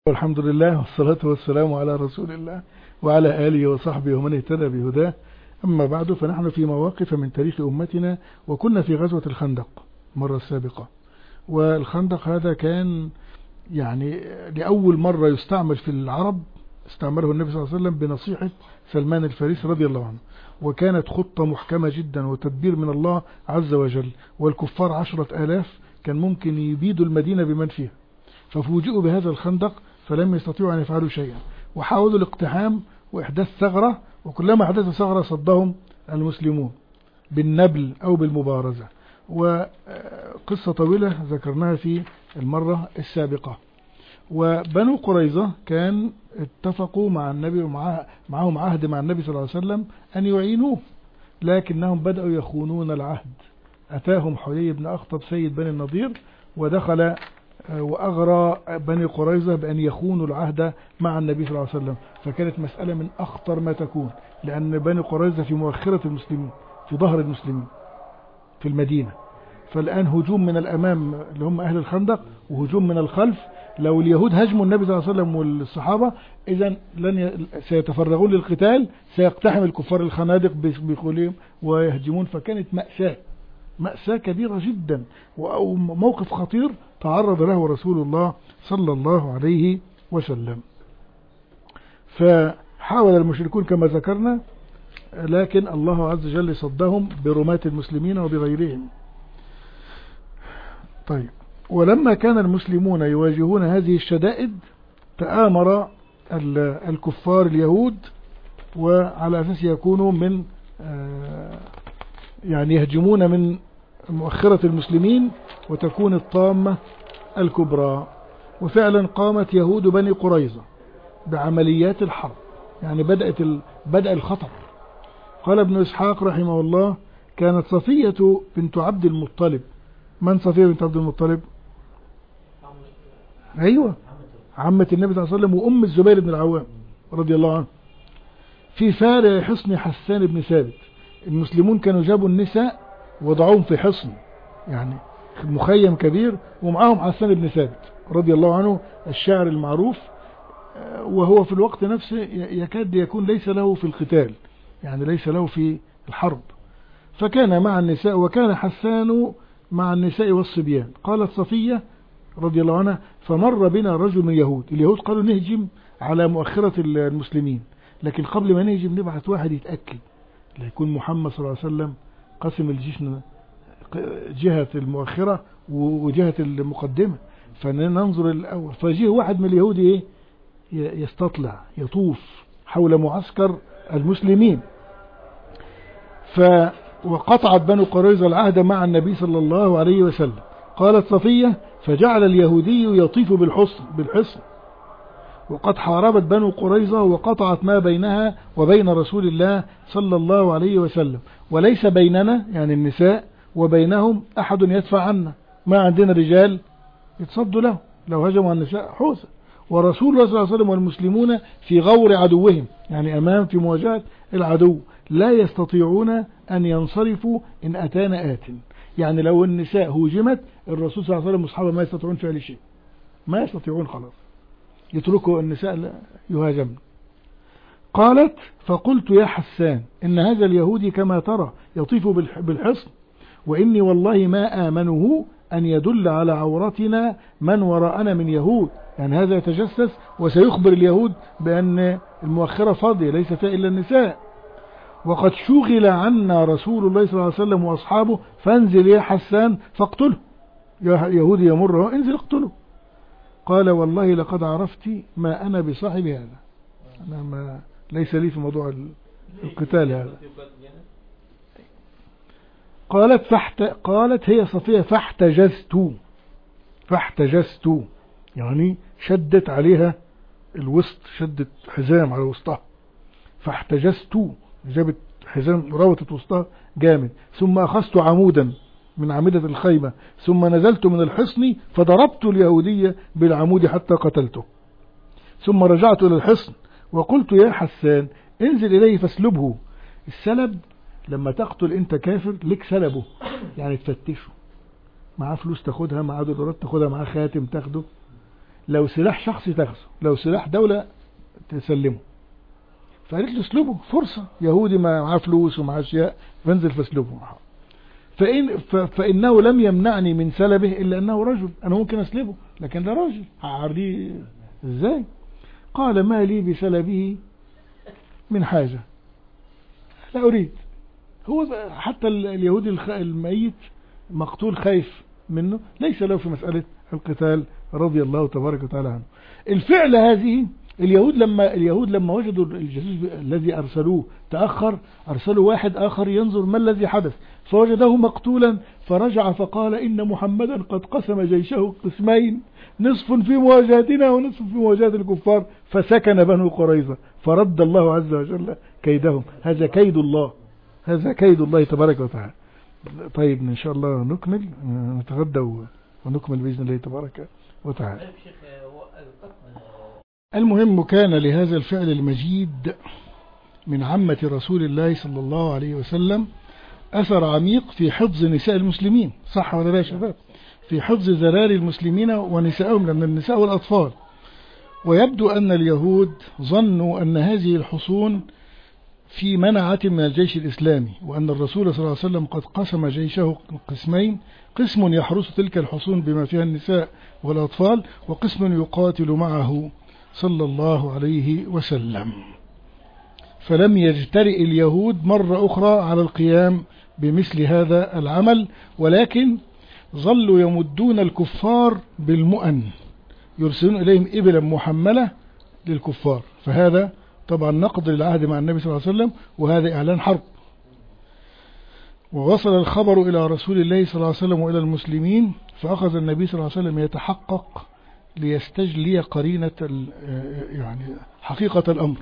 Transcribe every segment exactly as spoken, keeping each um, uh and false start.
والحمد لله والصلاة والسلام على رسول الله وعلى آله وصحبه ومن اهتدى بهداه. أما بعد، فنحن في مواقف من تاريخ أمتنا، وكنا في غزوة الخندق مرة السابقة. والخندق هذا كان يعني لأول مرة يستعمل في العرب، استعمله النبي صلى الله عليه وسلم بنصيحة سلمان الفارسي رضي الله عنه، وكانت خطة محكمة جدا وتدبير من الله عز وجل. والكفار عشرة آلاف كان ممكن يبيدوا المدينة بمن فيها، ففوجئوا بهذا الخندق فلم يستطيعوا أن يفعلوا شيئا، وحاولوا الاقتحام وإحداث ثغرة، وكلما أحدثوا ثغرة صدهم المسلمون بالنبل أو بالمبارزة. وقصة طويلة ذكرناها في المرة السابقة. وبنو قريظة كان اتفقوا مع النبي ومعهم عهد مع النبي صلى الله عليه وسلم أن يعينوه، لكنهم بدأوا يخونون العهد. أتاهم حيي بن أخطب سيد بني النضير ودخل وأغرى بني قريظة بأن يخونوا العهد مع النبي صلى الله عليه وسلم. فكانت مسألة من أخطر ما تكون، لأن بني قريظة في مؤخرة المسلمين، في ظهر المسلمين في المدينة. فالآن هجوم من الأمام اللي هم أهل الخندق، وهجوم من الخلف. لو اليهود هجموا النبي صلى الله عليه وسلم والصحابة، إذن لن ي... سيتفرغون للقتال، سيقتحم الكفار الخنادق بخولهم ويهجمون. فكانت مأساة مأساة كبيرة جدا، وموقف خطير تعرض له رسول الله صلى الله عليه وسلم. فحاول المشركون كما ذكرنا، لكن الله عز وجل صدهم برماة المسلمين وبغيرهم. طيب، ولما كان المسلمون يواجهون هذه الشدائد، تآمر الكفار اليهود، وعلى أساس يكونوا من يعني يهجمون من مؤخرة المسلمين وتكون الطامة الكبرى. وفعلا قامت يهود بني قريظة بعمليات الحرب، يعني بدأت بدأ الخطر. قال ابن إسحاق رحمه الله: كانت صفية بنت عبد المطلب. من صفية بنت عبد المطلب؟ أيوة، عمة النبي صلى الله عليه وسلم وأم الزبير بن العوام رضي الله عنه، في فارع حصن حسان بن ثابت. المسلمون كانوا جابوا النساء وضعوهم في حصن، يعني مخيم كبير، ومعهم حسان بن ثابت رضي الله عنه الشاعر المعروف، وهو في الوقت نفسه يكاد يكون ليس له في القتال، يعني ليس له في الحرب. فكان مع النساء، وكان حسان مع النساء والصبيان. قالت صفية رضي الله عنها: فمر بنا رجل من اليهود. اليهود قالوا نهجم على مؤخرة المسلمين، لكن قبل ما نهجم نبعث واحد يتأكد لا يكون محمد صلى الله عليه وسلم قسم الجيش جهة المؤخرة وجهة المقدمة، فننظر الأول. فجيه واحد من اليهود ايه يستطلع، يطوف حول معسكر المسلمين. ف وقطعت بنو قريظة العهد مع النبي صلى الله عليه وسلم. قالت صفية: فجعل اليهودي يطيف بالحصن بالحصن وقد حاربت بنو قريظة وقطعت ما بينها وبين رسول الله صلى الله عليه وسلم، وليس بيننا يعني النساء وبينهم أحد يدفع عنا، ما عندنا رجال يتصدوا له لو هجموا النساء حوثا. ورسول الله صلى الله عليه وسلم والمسلمون في غور عدوهم، يعني أمام في مواجهة العدو، لا يستطيعون أن ينصرفوا إن أتانا آت. يعني لو النساء هجمت، الرسول صلى الله عليه وسلم وأصحابه ما يستطيعون فعل شيء، ما يستطيعون، خلاص يتركوا النساء يهاجمن. قالت: فقلت يا حسان إن هذا اليهودي كما ترى يطيف بالحصن، وإني والله ما آمنه أن يدل على عورتنا من وراءنا من يهود. يعني هذا يتجسس وسيخبر اليهود بأن المؤخرة فاضية ليس فيها إلا النساء، وقد شغل عنا رسول الله صلى الله عليه وسلم وأصحابه، فانزل يا حسان فاقتله. يا يهودي يمر، انزل اقتله. قال: والله لقد عرفت ما أنا بصاحب هذا، أنا ما ليس لي في موضوع القتال هذا. قالت فحت قالت هي صفية: فاحتجزت فاحتجزت يعني شدت عليها الوسط، شدت حزام على وسطها، فاحتجزت جابت حزام روتت وسطها جامد. ثم أخذت عمودا من عمودة الخيمة، ثم نزلت من الحصن فضربت اليهودية بالعمود حتى قتلته. ثم رجعت إلى الحصن وقلت: يا حسان انزل إليه فاسلبه. السلب لما تقتل انت كافر لك سلبه، يعني تفتشه، معاه فلوس تاخدها، معاه دولارات تاخدها، معاه خاتم تاخده، لو سلاح شخصي تاخذه، لو سلاح دولة تسلمه. فقالت له اسلبه، فرصة، يهودي معاه فلوس ومعاه اشياء، فانزل فاسلبه. فإن فإنه لم يمنعني من سلبه إلا أنه رجل، أنا ممكن أسلبه لكن ده رجل، هعريه إزاي؟ قال ما لي بسلبه من حاجة، لا أريد. هو حتى اليهودي الميت مقتول خايف منه، ليس له في مسألة القتال رضي الله تبارك وتعالى عنه. الفعل هذه اليهود لما اليهود لما وجدوا الجاسوس الذي أرسلوه تأخر، أرسلوا واحد آخر ينظر ما الذي حدث، فوجده مقتولا، فرجع فقال إن محمدا قد قسم جيشه قسمين، نصف في مواجهتنا ونصف في مواجهة الكفار، فسكن بنو قريظة، فرد الله عز وجل كيدهم. هذا كيد الله، هذا كيد الله تبارك وتعالى. طيب إن شاء الله نكمل، نتغدى ونكمل بإذن الله تبارك وتعالى. المهم كان لهذا الفعل المجيد من عمة رسول الله صلى الله عليه وسلم أثر عميق في حفظ نساء المسلمين، صح ولا لا يا شباب؟ في حفظ ذراري المسلمين ونسائهم، لأن النساء والأطفال. ويبدو أن اليهود ظنوا أن هذه الحصون في منعة من الجيش الإسلامي، وأن الرسول صلى الله عليه وسلم قد قسم جيشه قسمين، قسم يحرس تلك الحصون بما فيها النساء والأطفال، وقسم يقاتل معه صلى الله عليه وسلم. فلم يجترئ اليهود مرة أخرى على القيام بمثل هذا العمل، ولكن ظلوا يمدون الكفار بالمؤن، يرسلون إليهم إبلا محملة للكفار. فهذا طبعا نقض للعهد مع النبي صلى الله عليه وسلم، وهذا إعلان حرب. ووصل الخبر إلى رسول الله صلى الله عليه وسلم وإلى المسلمين، فأخذ النبي صلى الله عليه وسلم يتحقق ليستجلي قرينة يعني حقيقة الأمر.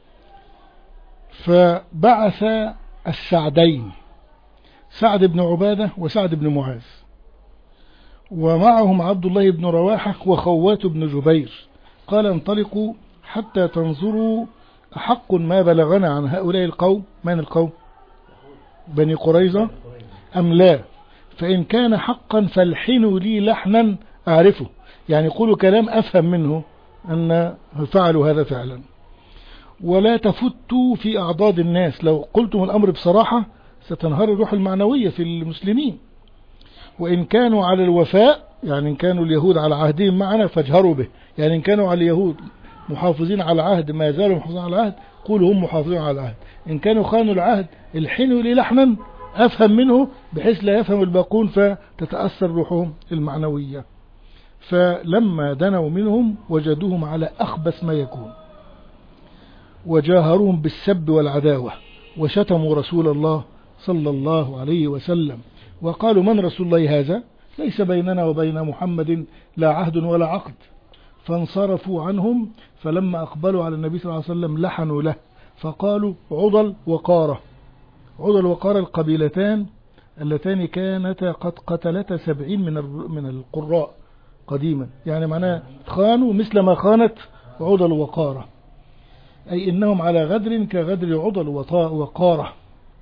فبعث السعدين، سعد بن عبادة وسعد بن معاذ، ومعهم عبد الله بن رواحة وخوات بن جبير. قال انطلقوا حتى تنظروا أحق ما بلغنا عن هؤلاء القوم، من القوم؟ بني قريظة أم لا؟ فإن كان حقا فالحنوا لي لحنا أعرفه، يعني يقولوا كلام أفهم منه أن فعلوا هذا فعلا، ولا تفتوا في أعضاد الناس. لو قلتم الأمر بصراحة ستنهار الروح المعنوية في المسلمين. وإن كانوا على الوفاء، يعني إن كانوا اليهود على عهدهم معنا فاجهروا به، يعني إن كانوا على اليهود محافظين على العهد ما زالوا محافظين على العهد قولوا هم محافظين على العهد. إن كانوا خانوا العهد الحنوا لي لحنا أفهم منه بحيث لا يفهم الباقون فتتأثر روحهم المعنوية. فلما دنوا منهم وجدوهم على أخبث ما يكون، وجاهروهم بالسب والعداوة، وشتموا رسول الله صلى الله عليه وسلم، وقالوا من رسول الله هذا؟ ليس بيننا وبين محمد لا عهد ولا عقد. فانصرفوا عنهم، فلما أقبلوا على النبي صلى الله عليه وسلم لحنوا له، فقالوا عضل وقارة. عضل وقارة القبيلتان اللتان كانتا قد قتلتا سبعين من من القراء قديما، يعني معناه خانوا مثل ما خانت عضل وقارة، أي إنهم على غدر كغدر عضل وقارة.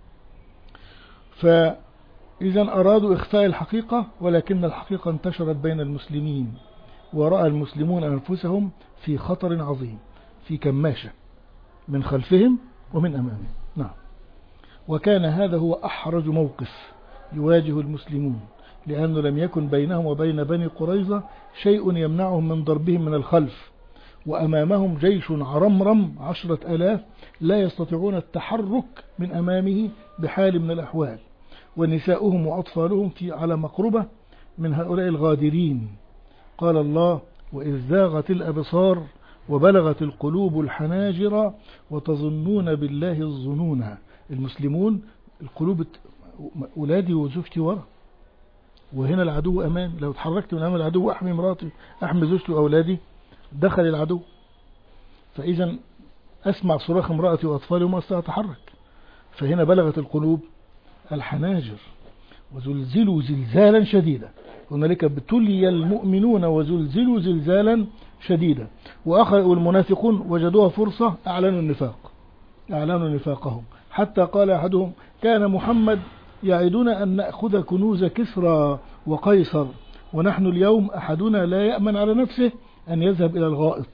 فإذا أرادوا إخفاء الحقيقة، ولكن الحقيقة انتشرت بين المسلمين، ورأى المسلمون أنفسهم في خطر عظيم، في كماشة من خلفهم ومن أمامهم. نعم. وكان هذا هو أحرج موقف يواجه المسلمون، لأنه لم يكن بينهم وبين بني قريظة شيء يمنعهم من ضربهم من الخلف، وأمامهم جيش عرمرم عشرة ألاف لا يستطيعون التحرك من أمامه بحال من الأحوال، ونساؤهم وأطفالهم في على مقربة من هؤلاء الغادرين. قال الله وإذ زاغت الأبصار وبلغت القلوب الحناجر وتظنون بالله الظنون. المسلمون القلوب أولادي وزوجتي ورا، وهنا العدو أمان، لو تحركت من أمام العدو أحمي مراتي أحمي زوجتي وأولادي، دخل العدو. فإذا أسمع صراخ امرأتي وأطفالي وما أستطيع أتحرك. فهنا بلغت القلوب الحناجر وزلزلوا زلزالا شديدا. هنالك ابتلي المؤمنون وزلزلوا زلزالا شديدا. وأخذوا المنافقون وجدوها فرصة أعلنوا النفاق، أعلنوا نفاقهم، حتى قال أحدهم كان محمد يعدنا أن نأخذ كنوز كسرى وقيصر، ونحن اليوم أحدنا لا يأمن على نفسه أن يذهب إلى الغائط.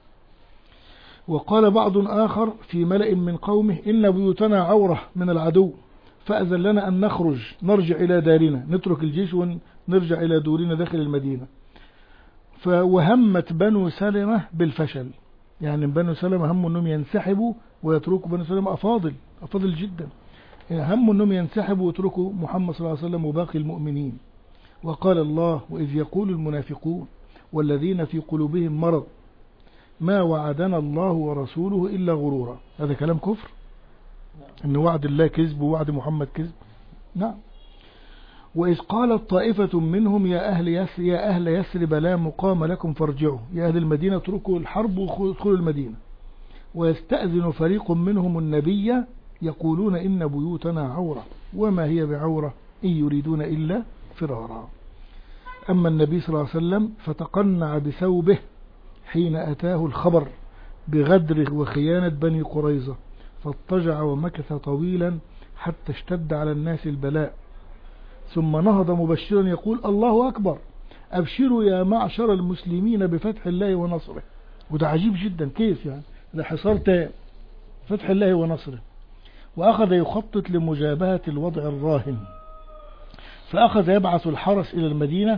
وقال بعض آخر في ملأ من قومه إن بيوتنا عورة من العدو فأذن لنا أن نخرج نرجع إلى دارنا، نترك الجيش ونرجع إلى دورنا داخل المدينة. فوهمت بنو سلمة بالفشل، يعني بنو سلمة هموا أنهم ينسحبوا ويتركوا، بنو سلمة أفاضل أفاضل جدا، هموا أنهم ينسحبوا ويتركوا محمد صلى الله عليه وسلم وباقي المؤمنين. وقال الله وإذ يقول المنافقون والذين في قلوبهم مرض ما وعدنا الله ورسوله إلا غرورا. هذا كلام كفر، إن وعد الله كذب ووعد محمد كذب. نعم. وإذ قالت طائفة منهم يا أهل يثرب يا أهل يثرب لا مقام لكم فارجعوا، يا أهل المدينة اتركوا الحرب وادخلوا المدينة. ويستأذن فريق منهم النبي يقولون إن بيوتنا عورة وما هي بعورة إن يريدون إلا فرارا. أما النبي صلى الله عليه وسلم فتقنع بثوبه حين أتاه الخبر بغدر وخيانة بني قريظة، فاضطجع ومكث طويلا حتى اشتد على الناس البلاء، ثم نهض مبشرا يقول الله أكبر أبشروا يا معشر المسلمين بفتح الله ونصره. وده عجيب جدا، كيف يعني؟ ده حصار تام، فتح الله ونصره. وأخذ يخطط لمجابهة الوضع الراهن، فأخذ يبعث الحرس إلى المدينة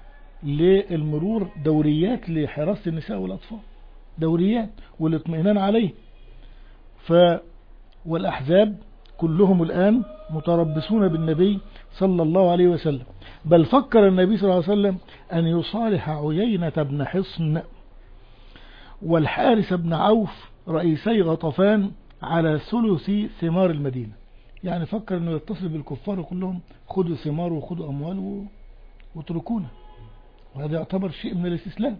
للمرور، دوريات لحراسة النساء والأطفال، دوريات والاطمئنان عليه. ف والأحزاب كلهم الآن متربصون بالنبي صلى الله عليه وسلم، بل فكر النبي صلى الله عليه وسلم أن يصالح عيينة بن حصن والحارث بن عوف رئيسي غطفان على ثلث ثمار المدينة. يعني فكر أنه يتصل بالكفار كلهم خذوا ثمار وخذوا أموال واتركونا، وهذا يعتبر شيء من الاستسلام،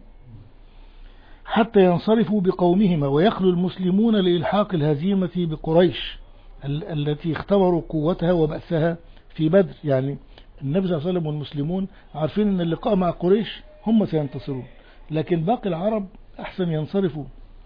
حتى ينصرفوا بقومهما ويخلو المسلمون لإلحاق الهزيمة بقريش التي اختبروا قوتها وبأسها في بدر. يعني النبي صلى الله عليه وسلم والمسلمون عارفين أن اللقاء مع قريش هم سينتصرون، لكن باقي العرب أحسن ينصرفوا.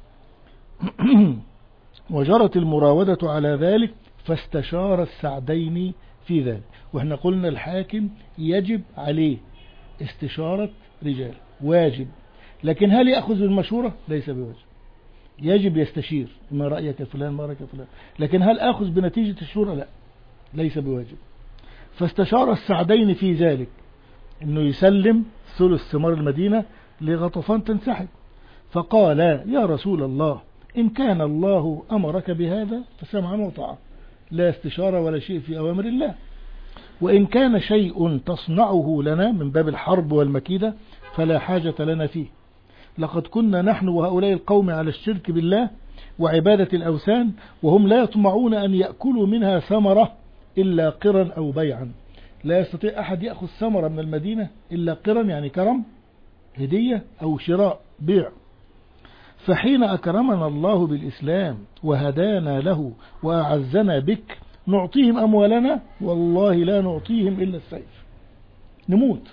وجرت المراودة على ذلك، فاستشار السعدين في ذلك. وإحنا قلنا الحاكم يجب عليه استشارة رجال، واجب، لكن هل يأخذ بالمشورة؟ ليس بواجب، يجب يستشير ما رأيك فلان ما رأيك فلان، لكن هل أخذ بنتيجة الشورى؟ لا، ليس بواجب. فاستشار السعدين في ذلك أنه يسلم ثلث ثمار المدينة لغطفان تنسحب، فقال يا رسول الله إن كان الله أمرك بهذا فسمعا وطاعة، لا استشارة ولا شيء في أوامر الله، وإن كان شيء تصنعه لنا من باب الحرب والمكيدة فلا حاجة لنا فيه، لقد كنا نحن وهؤلاء القوم على الشرك بالله وعبادة الأوثان، وهم لا يطمعون أن يأكلوا منها ثمرة إلا قرا أو بيعا. لا يستطيع أحد يأخذ ثمرة من المدينة إلا قرا، يعني كرم هدية أو شراء بيع. فحين أكرمنا الله بالإسلام وهدانا له وأعزنا بك نعطيهم أموالنا، والله لا نعطيهم إلا السيف، نموت.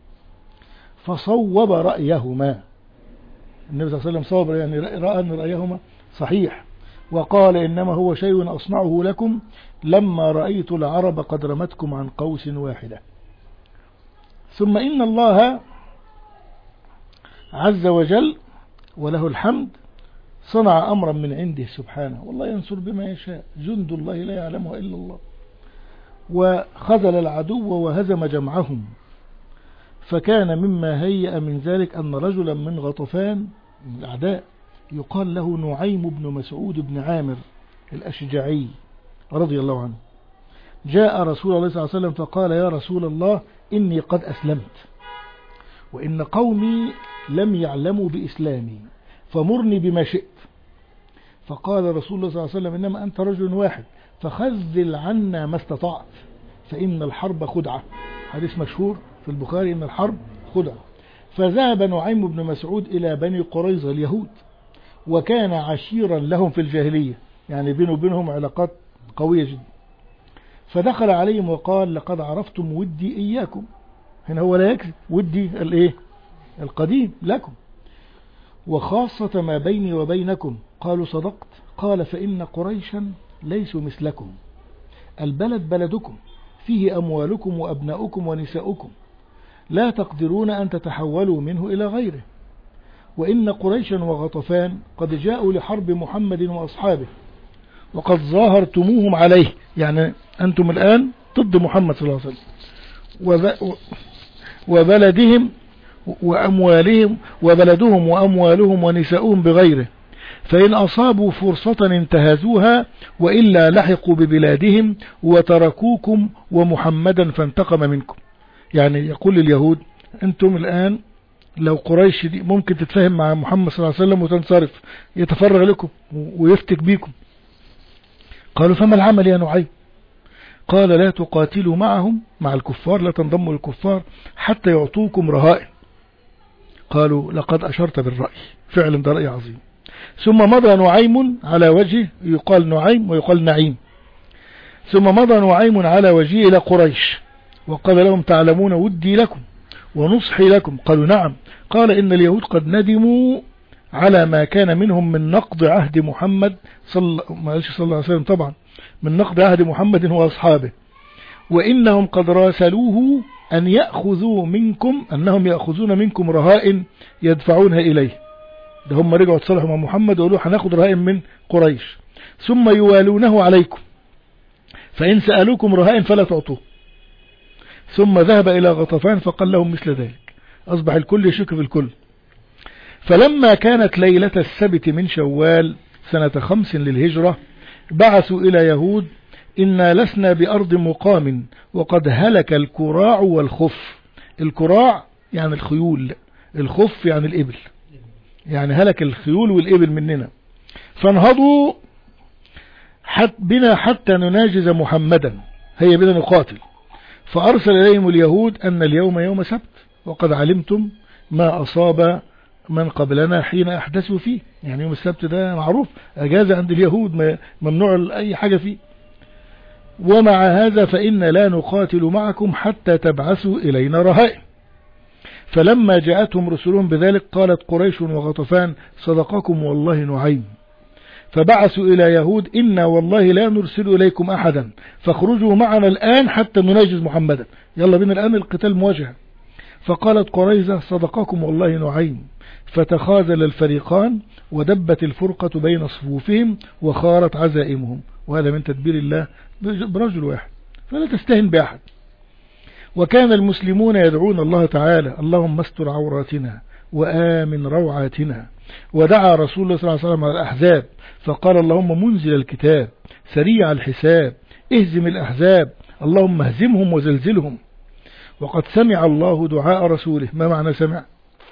فصوب رأيهما، النبي صلى الله عليه وسلم صوب، يعني رأى أن رأيهما صحيح، وقال إنما هو شيء أصنعه لكم لما رأيت العرب قد رمتكم عن قوس واحدة. ثم إن الله عز وجل وله الحمد صنع أمرا من عنده سبحانه، والله ينصر بما يشاء، جند الله لا يعلمه إلا الله. وخذل العدو وهزم جمعهم، فكان مما هيأ من ذلك أن رجلا من غطفان من الأعداء يقال له نعيم بن مسعود بن عامر الأشجعي رضي الله عنه جاء رسول الله صلى الله عليه وسلم فقال يا رسول الله إني قد أسلمت وإن قومي لم يعلموا بإسلامي فمرني بما شئت. فقال رسول الله صلى الله عليه وسلم إنما أنت رجل واحد فخذل عنا ما استطعت فإن الحرب خدعة، حديث مشهور في البخاري إن الحرب خدعة. فذهب نعيم بن مسعود إلى بني قريظة اليهود، وكان عشيرا لهم في الجاهلية، يعني بينه وبينهم علاقات قوية جدا. فدخل عليهم وقال لقد عرفتم ودي إياكم، هنا هو لا يكذب، ودي الايه القديم لكم، وخاصة ما بيني وبينكم. قالوا صدقت. قال فإن قريشا ليسوا مثلكم، البلد بلدكم فيه أموالكم وأبناؤكم ونساؤكم، لا تقدرون أن تتحولوا منه إلى غيره، وإن قريشا وغطفان قد جاءوا لحرب محمد وأصحابه وقد ظاهرتموهم عليه، يعني أنتم الآن ضد محمد صلى الله عليه وسلم، وبلدهم وأموالهم وبلدهم وأموالهم ونساؤهم بغيره، فإن أصابوا فرصة انتهزوها وإلا لحقوا ببلادهم وتركوكم ومحمدا فانتقم منكم. يعني يقول اليهود أنتم الآن لو قريش دي ممكن تتفاهم مع محمد صلى الله عليه وسلم وتنصرف، يتفرغ لكم ويفتك بيكم. قالوا فما العمل يا نعيم؟ قال لا تقاتلوا معهم، مع الكفار، لا تنضموا للكفار حتى يعطوكم رهائن. قالوا لقد أشرت بالرأي، فعلا ده رأي عظيم. ثم مضى نعيم على وجهه، يقال نعيم ويقال نعيم، ثم مضى نعيم على وجهه إلى قريش وقال لهم تعلمون ودي لكم ونصحي لكم. قالوا نعم. قال إن اليهود قد ندموا على ما كان منهم من نقض عهد محمد صلى ما قالش صلى الله عليه وسلم طبعا، من نقض عهد محمد وأصحابه، وإنهم قد راسلوه أن يأخذوا منكم، أنهم يأخذون منكم رهائن يدفعونها إليه. ده هم رجعوا تصالحوا مع محمد وقالوا هناخد رهائن من قريش، ثم يوالونه عليكم، فإن سألوكم رهائن فلا تعطوه. ثم ذهب إلى غطفان فقال لهم مثل ذلك. أصبح الكل يشك في الكل. فلما كانت ليلة السبت من شوال سنة خمس للهجرة بعثوا إلى يهود إنا لسنا بأرض مقام وقد هلك الكراع والخف. الكراع يعني الخيول، الخف يعني الإبل، يعني هلك الخيول والإبل مننا، فانهضوا حت بنا حتى نناجز محمدا، هي بنا نقاتل. فأرسل إليهم اليهود أن اليوم يوم سبت وقد علمتم ما أصاب من قبلنا حين أحدثوا فيه، يعني يوم السبت ده معروف أجازة عند اليهود، ممنوع أي حاجة فيه. ومع هذا فإن لا نقاتل معكم حتى تبعثوا إلينا رهائن. فلما جاءتهم رسلهم بذلك قالت قريش وغطفان صدقكم والله نعيم. فبعثوا إلى يهود إنا والله لا نرسل إليكم أحدا فاخرجوا معنا الآن حتى نناجز محمدا، يلا بنا الآن القتال مواجهة. فقالت قريظة صدقكم والله نعيم. فتخاذل الفريقان ودبت الفرقة بين صفوفهم وخارت عزائمهم، وهذا من تدبير الله برجل واحد، فلا تستهن بأحد. وكان المسلمون يدعون الله تعالى اللهم استر عوراتنا وآمن روعاتنا. ودعا رسول الله صلى الله عليه وسلم على الأحزاب فقال اللهم منزل الكتاب سريع الحساب اهزم الأحزاب اللهم اهزمهم وزلزلهم. وقد سمع الله دعاء رسوله. ما معنى سمع؟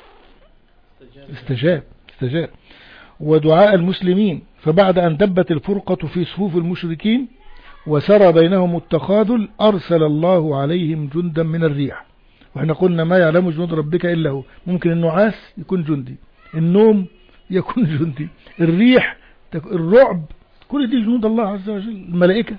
استجاب استجاب ودعاء المسلمين. فبعد أن دبت الفرقة في صفوف المشركين وسرى بينهم التخاذل أرسل الله عليهم جندا من الريح. وإحنا قلنا ما يعلم جنود ربك إلا هو. ممكن النعاس يكون جندي، النوم يكون جندي، الريح، الرعب، كل دي جنود الله عز وجل الملائكة.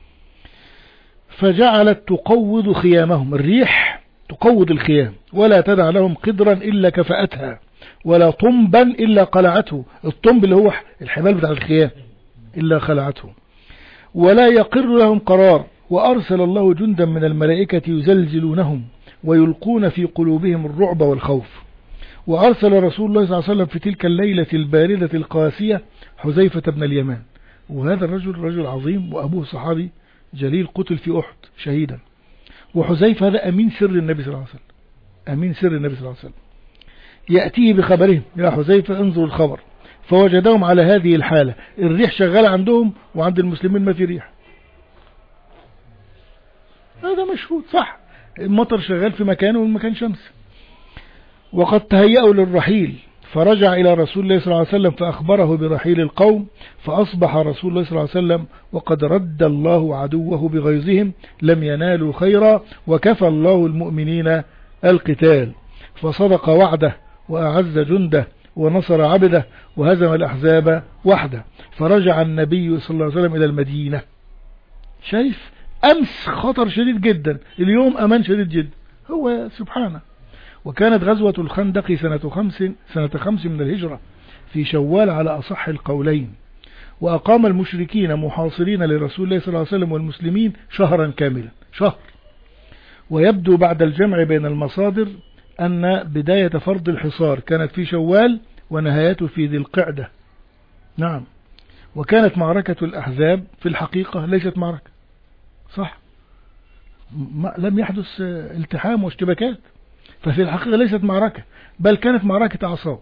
فجعلت تقوض خيامهم، الريح تقوض الخيام ولا تدع لهم قدرا إلا كفأتها ولا طنبا إلا قلعته، الطنب اللي هو الحبال بتاع الخيام إلا خلعته، ولا يقر لهم قرار. وأرسل الله جندا من الملائكة يزلزلونهم ويلقون في قلوبهم الرعب والخوف. وأرسل رسول الله صلى الله عليه وسلم في تلك الليلة الباردة القاسية حذيفة بن اليمان، وهذا الرجل رجل عظيم وأبوه صحابي جليل قتل في أحد شهيدا. وحذيفة هذا أمين سر النبي صلى الله عليه وسلم، أمين سر النبي صلى الله عليه وسلم. يأتيه بخبرهم يا حذيفة انظر الخبر، فوجدهم على هذه الحالة، الريح شغالة عندهم وعند المسلمين ما في ريح. هذا مشهود صح، المطر شغال في مكانه والمكان شمس. وقد تهيأوا للرحيل فرجع إلى رسول الله صلى الله عليه وسلم فأخبره برحيل القوم، فأصبح رسول الله صلى الله عليه وسلم وقد رد الله عدوه بغيظهم لم ينالوا خيرا وكفى الله المؤمنين القتال، فصدق وعده وأعز جنده ونصر عبده وهزم الأحزاب وحده. فرجع النبي صلى الله عليه وسلم إلى المدينة. شايف أمس خطر شديد جدا، اليوم أمان شديد جدا، هو سبحانه. وكانت غزوة الخندق سنة خمس سنة خمس من الهجرة في شوال على أصح القولين. وأقام المشركين محاصرين لرسول الله صلى الله عليه وسلم والمسلمين شهرا كاملا، شهر. ويبدو بعد الجمع بين المصادر أن بداية فرض الحصار كانت في شوال ونهايته في ذي القعدة. نعم. وكانت معركة الأحزاب في الحقيقة ليست معركة، صح، لم يحدث التحام واشتباكات، ففي الحقيقة ليست معركة، بل كانت معركة أعصاب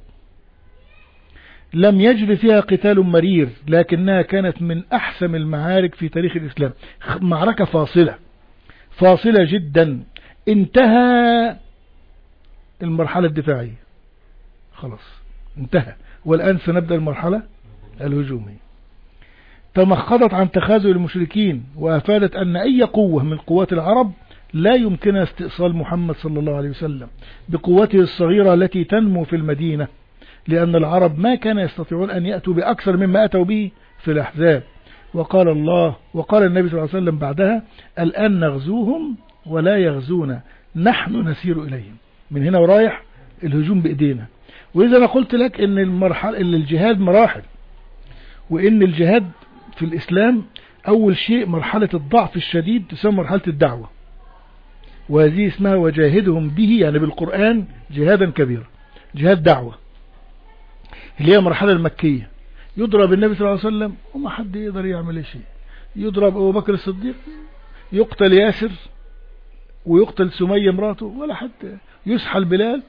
لم يجري فيها قتال مرير، لكنها كانت من أحسم المعارك في تاريخ الإسلام. معركة فاصلة فاصلة جدا، انتهى المرحلة الدفاعية، خلاص انتهى، والآن سنبدأ المرحلة الهجومية. تمخضت عن تخاذل المشركين، وأفادت أن أي قوة من قوات العرب لا يمكنها استئصال محمد صلى الله عليه وسلم بقوته الصغيرة التي تنمو في المدينة، لأن العرب ما كان يستطيعون أن يأتوا بأكثر مما أتوا به في الأحزاب. وقال الله وقال النبي صلى الله عليه وسلم بعدها: الآن نغزوهم ولا يغزونا، نحن نسير إليهم. من هنا ورايح الهجوم بإيدينا. وإذا أنا قلت لك إن المرحلة إن الجهاد مراحل، وإن الجهاد في الإسلام أول شيء مرحلة الضعف الشديد تسمى مرحلة الدعوة، وهذه اسمها وجاهدهم به، يعني بالقرآن جهادا كبيرا، جهاد دعوة، اللي هي المرحلة المكية. يضرب النبي صلى الله عليه وسلم وما حد يقدر يعمل شيء، يضرب أبو بكر الصديق، يقتل ياسر ويقتل سمية مراته، ولا حد يسحل بلال.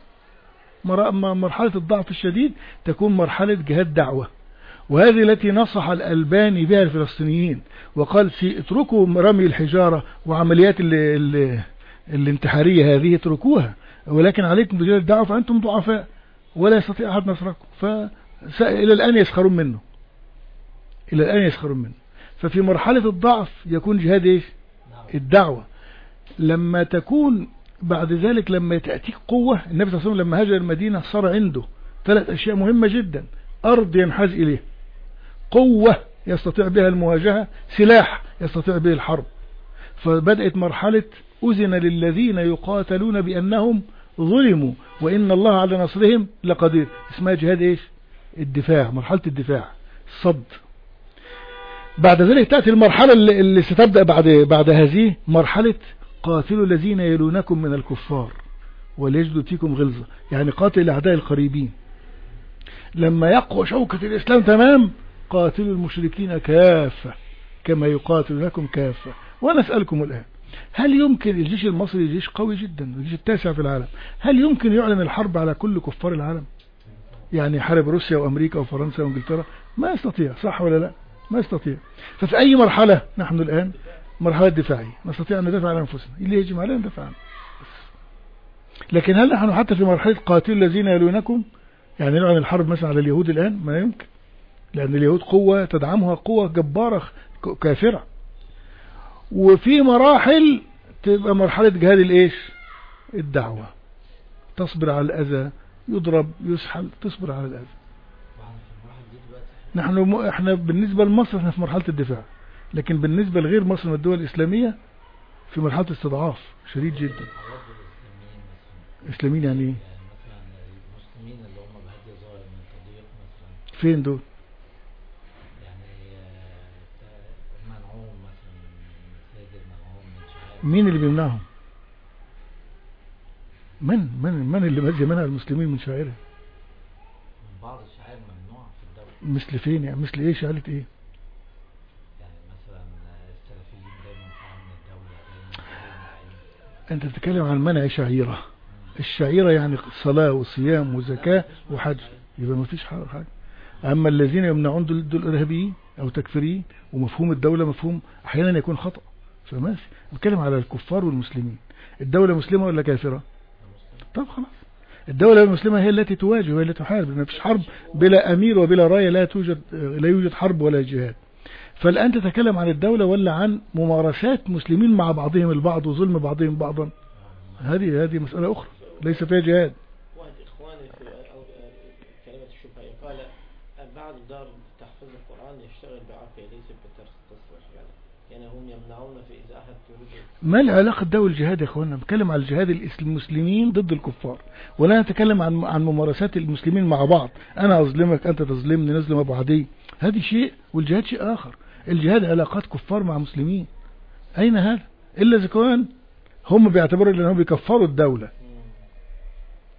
مرحلة الضعف الشديد تكون مرحلة جهاد دعوة، وهذه التي نصح الألباني بها الفلسطينيين وقال اتركوا رمي الحجارة وعمليات ال ال الانتحارية هذه اتركوها، ولكن عليكم بجهاد الدعوة فأنتم ضعفاء ولا يستطيع أحد نصركم. فإلى الآن يسخرون منه، إلى الآن يسخرون منه. ففي مرحلة الضعف يكون جهاد إيش؟ الدعوة. لما تكون بعد ذلك لما تأتيك قوة، النبي صلى الله عليه وسلم لما هاجر المدينة صار عنده ثلاث أشياء مهمة جدا: أرض ينحاز إليه، قوة يستطيع بها المواجهة، سلاح يستطيع به الحرب. فبدأت مرحلة أذن للذين يقاتلون بأنهم ظلموا وإن الله على نصرهم لقدير، اسمها جهاد إيش؟ الدفاع، مرحلة الدفاع، الصد. بعد ذلك تأتي المرحلة اللي, اللي ستبدأ بعد بعد هذه مرحلة قاتلوا الذين يلونكم من الكفار وليجدوا فيكم غلظة، يعني قاتل الأعداء القريبين. لما يقوى شوكة الإسلام تمام، قاتلوا المشركين كافة كما يقاتلونكم كافة. وأنا أسألكم الآن، هل يمكن الجيش المصري جيش قوي جدا، الجيش التاسع في العالم، هل يمكن يعلن الحرب على كل كفار العالم؟ يعني حرب روسيا وأمريكا وفرنسا وإنجلترا؟ ما يستطيع، صح ولا لا؟ ما يستطيع. ففي أي مرحلة نحن الآن؟ مرحلة دفاعية، نستطيع أن ندافع عن أنفسنا، اللي يجب علينا ندافع عنه. لكن هل نحن حتى في مرحلة قاتلوا الذين يلونكم، يعني نعلن الحرب مثلا على اليهود الآن؟ ما يمكن، لأن اليهود قوة تدعمها قوة جبارة كافرة. وفي مراحل تبقى مرحلة جهاد الإيش؟ الدعوة، تصبر على الأذى، يضرب يسحل، تصبر على الأذى. نحن م... احنا بالنسبة لمصر احنا في مرحلة الدفاع، لكن بالنسبة لغير مصر والدول الإسلامية في مرحلة استضعاف شديد جدا. إسلاميين يعني ايه؟ المسلمين اللي هم بهدي ظاهر من تضييق مثلا، فين دول؟ يعني منعوهم مثلا من مساجد، منعوهم من شعائر. مين اللي بيمنعهم؟ من من من اللي بيمنع منها المسلمين من شعائرهم؟ من بعض الشعائر ممنوعة في الدولة. مثل فين يعني؟ مثل ايه؟ شعائر ايه؟ يعني مثلا السلفيين دايما من الدولة دايما. انت بتتكلم عن منع شعيرة. الشعيرة يعني صلاة وصيام وزكاة وحج، يبقى ما فيش حاجة. اما الذين يمنعون دول, دول ارهابيين او تكفيريين، ومفهوم الدولة مفهوم احيانا يكون خطأ. فماشي، بتكلم على الكفار والمسلمين. الدولة مسلمة ولا كافرة؟ طب خلاص، الدولة المسلمة هي التي تواجه وهي التي تحارب. ما فيش حرب بلا امير وبلا راية، لا توجد لا يوجد حرب ولا جهاد. فالآن تتكلم عن الدولة ولا عن ممارسات مسلمين مع بعضهم البعض وظلم بعضهم بعضا؟ هذه هذه مسألة أخرى ليس فيها جهاد. واحد إخواني في كلمة الشبهة قال بعض دار تحفظ القرآن يشتغل بعافية ليس بالتصريح، يعني يعني هم يمنعون في إذا أحد يريد. ما العلاقة ده والجهاد يا إخواننا؟ بنتكلم عن الجهاد المسلمين ضد الكفار، ولا نتكلم عن عن ممارسات المسلمين مع بعض. أنا أظلمك أنت تظلمني، نظلم أبو عدي، هذه شيء والجهاد شيء آخر. الجهاد علاقات كفار مع مسلمين، أين هذا؟ إلا إذا كان هم بيعتبروا أنهم بيكفروا الدولة.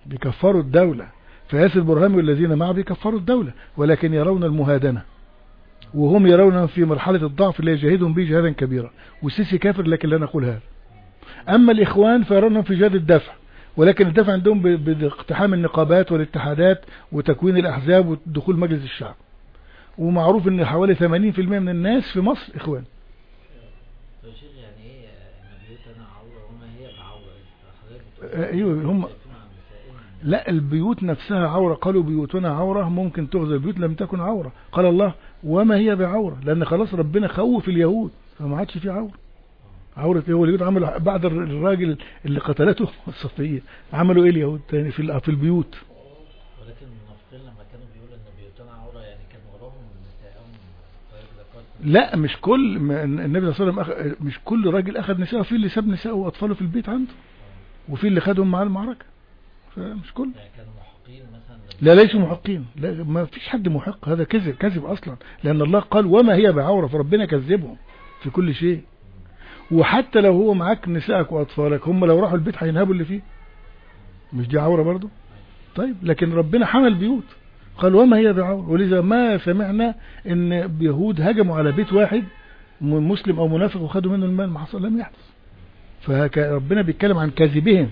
بيكفروا الدولة. فياسر برهامي والذين معه بيكفروا الدولة، ولكن يرون المهادنة، وهم يرون في مرحلة الضعف اللي يجاهدهم به جهادا كبيرا. والسيسي كافر لكن لا نقول هذا. أما الإخوان فيرونهم في جهاد الدفع، ولكن الدفع عندهم باقتحام النقابات والاتحادات وتكوين الأحزاب ودخول مجلس الشعب. ومعروف ان حوالي ثمانين بالمئة من الناس في مصر إخوان. يعني ايه ان بيوتنا عورة وما هي بعورة؟ ايوه هم لا البيوت نفسها عورة. قالوا بيوتنا عورة، ممكن تغزى البيوت لم تكن عورة. قال الله وما هي بعورة، لأن خلاص ربنا خوف اليهود فما عادش في عورة. عورة ايه؟ اليهود عملوا بعد الراجل اللي قتلته الصفية عملوا ايه اليهود تاني في في البيوت؟ ولكن المنافقين لما كانوا بيقولوا ان بيوتنا عورة يعني كان وراهم نساءهم. لا مش كل النبي صلى الله عليه وسلم أخ... مش كل راجل اخذ نساءه، في اللي ساب نساءه واطفاله في البيت عنده، وفي اللي خدهم معاه المعركة. فمش كل يعني كانوا محقين مثلا. لا ليسوا محقين، لا ما فيش حد محق، هذا كذب كذب اصلا، لان الله قال وما هي بعورة، فربنا كذبهم في كل شيء. وحتى لو هو معاك نسائك واطفالك، هم لو راحوا البيت هينهبوا اللي فيه، مش دي عورة برضو؟ طيب لكن ربنا حمل بيوت قال وما هي بعورة. ولذا ما سمعنا ان يهود هجموا على بيت واحد مسلم او منافق وخدوا منه المال، ما حصل، لم يحدث. فربنا بيتكلم عن كذبهم.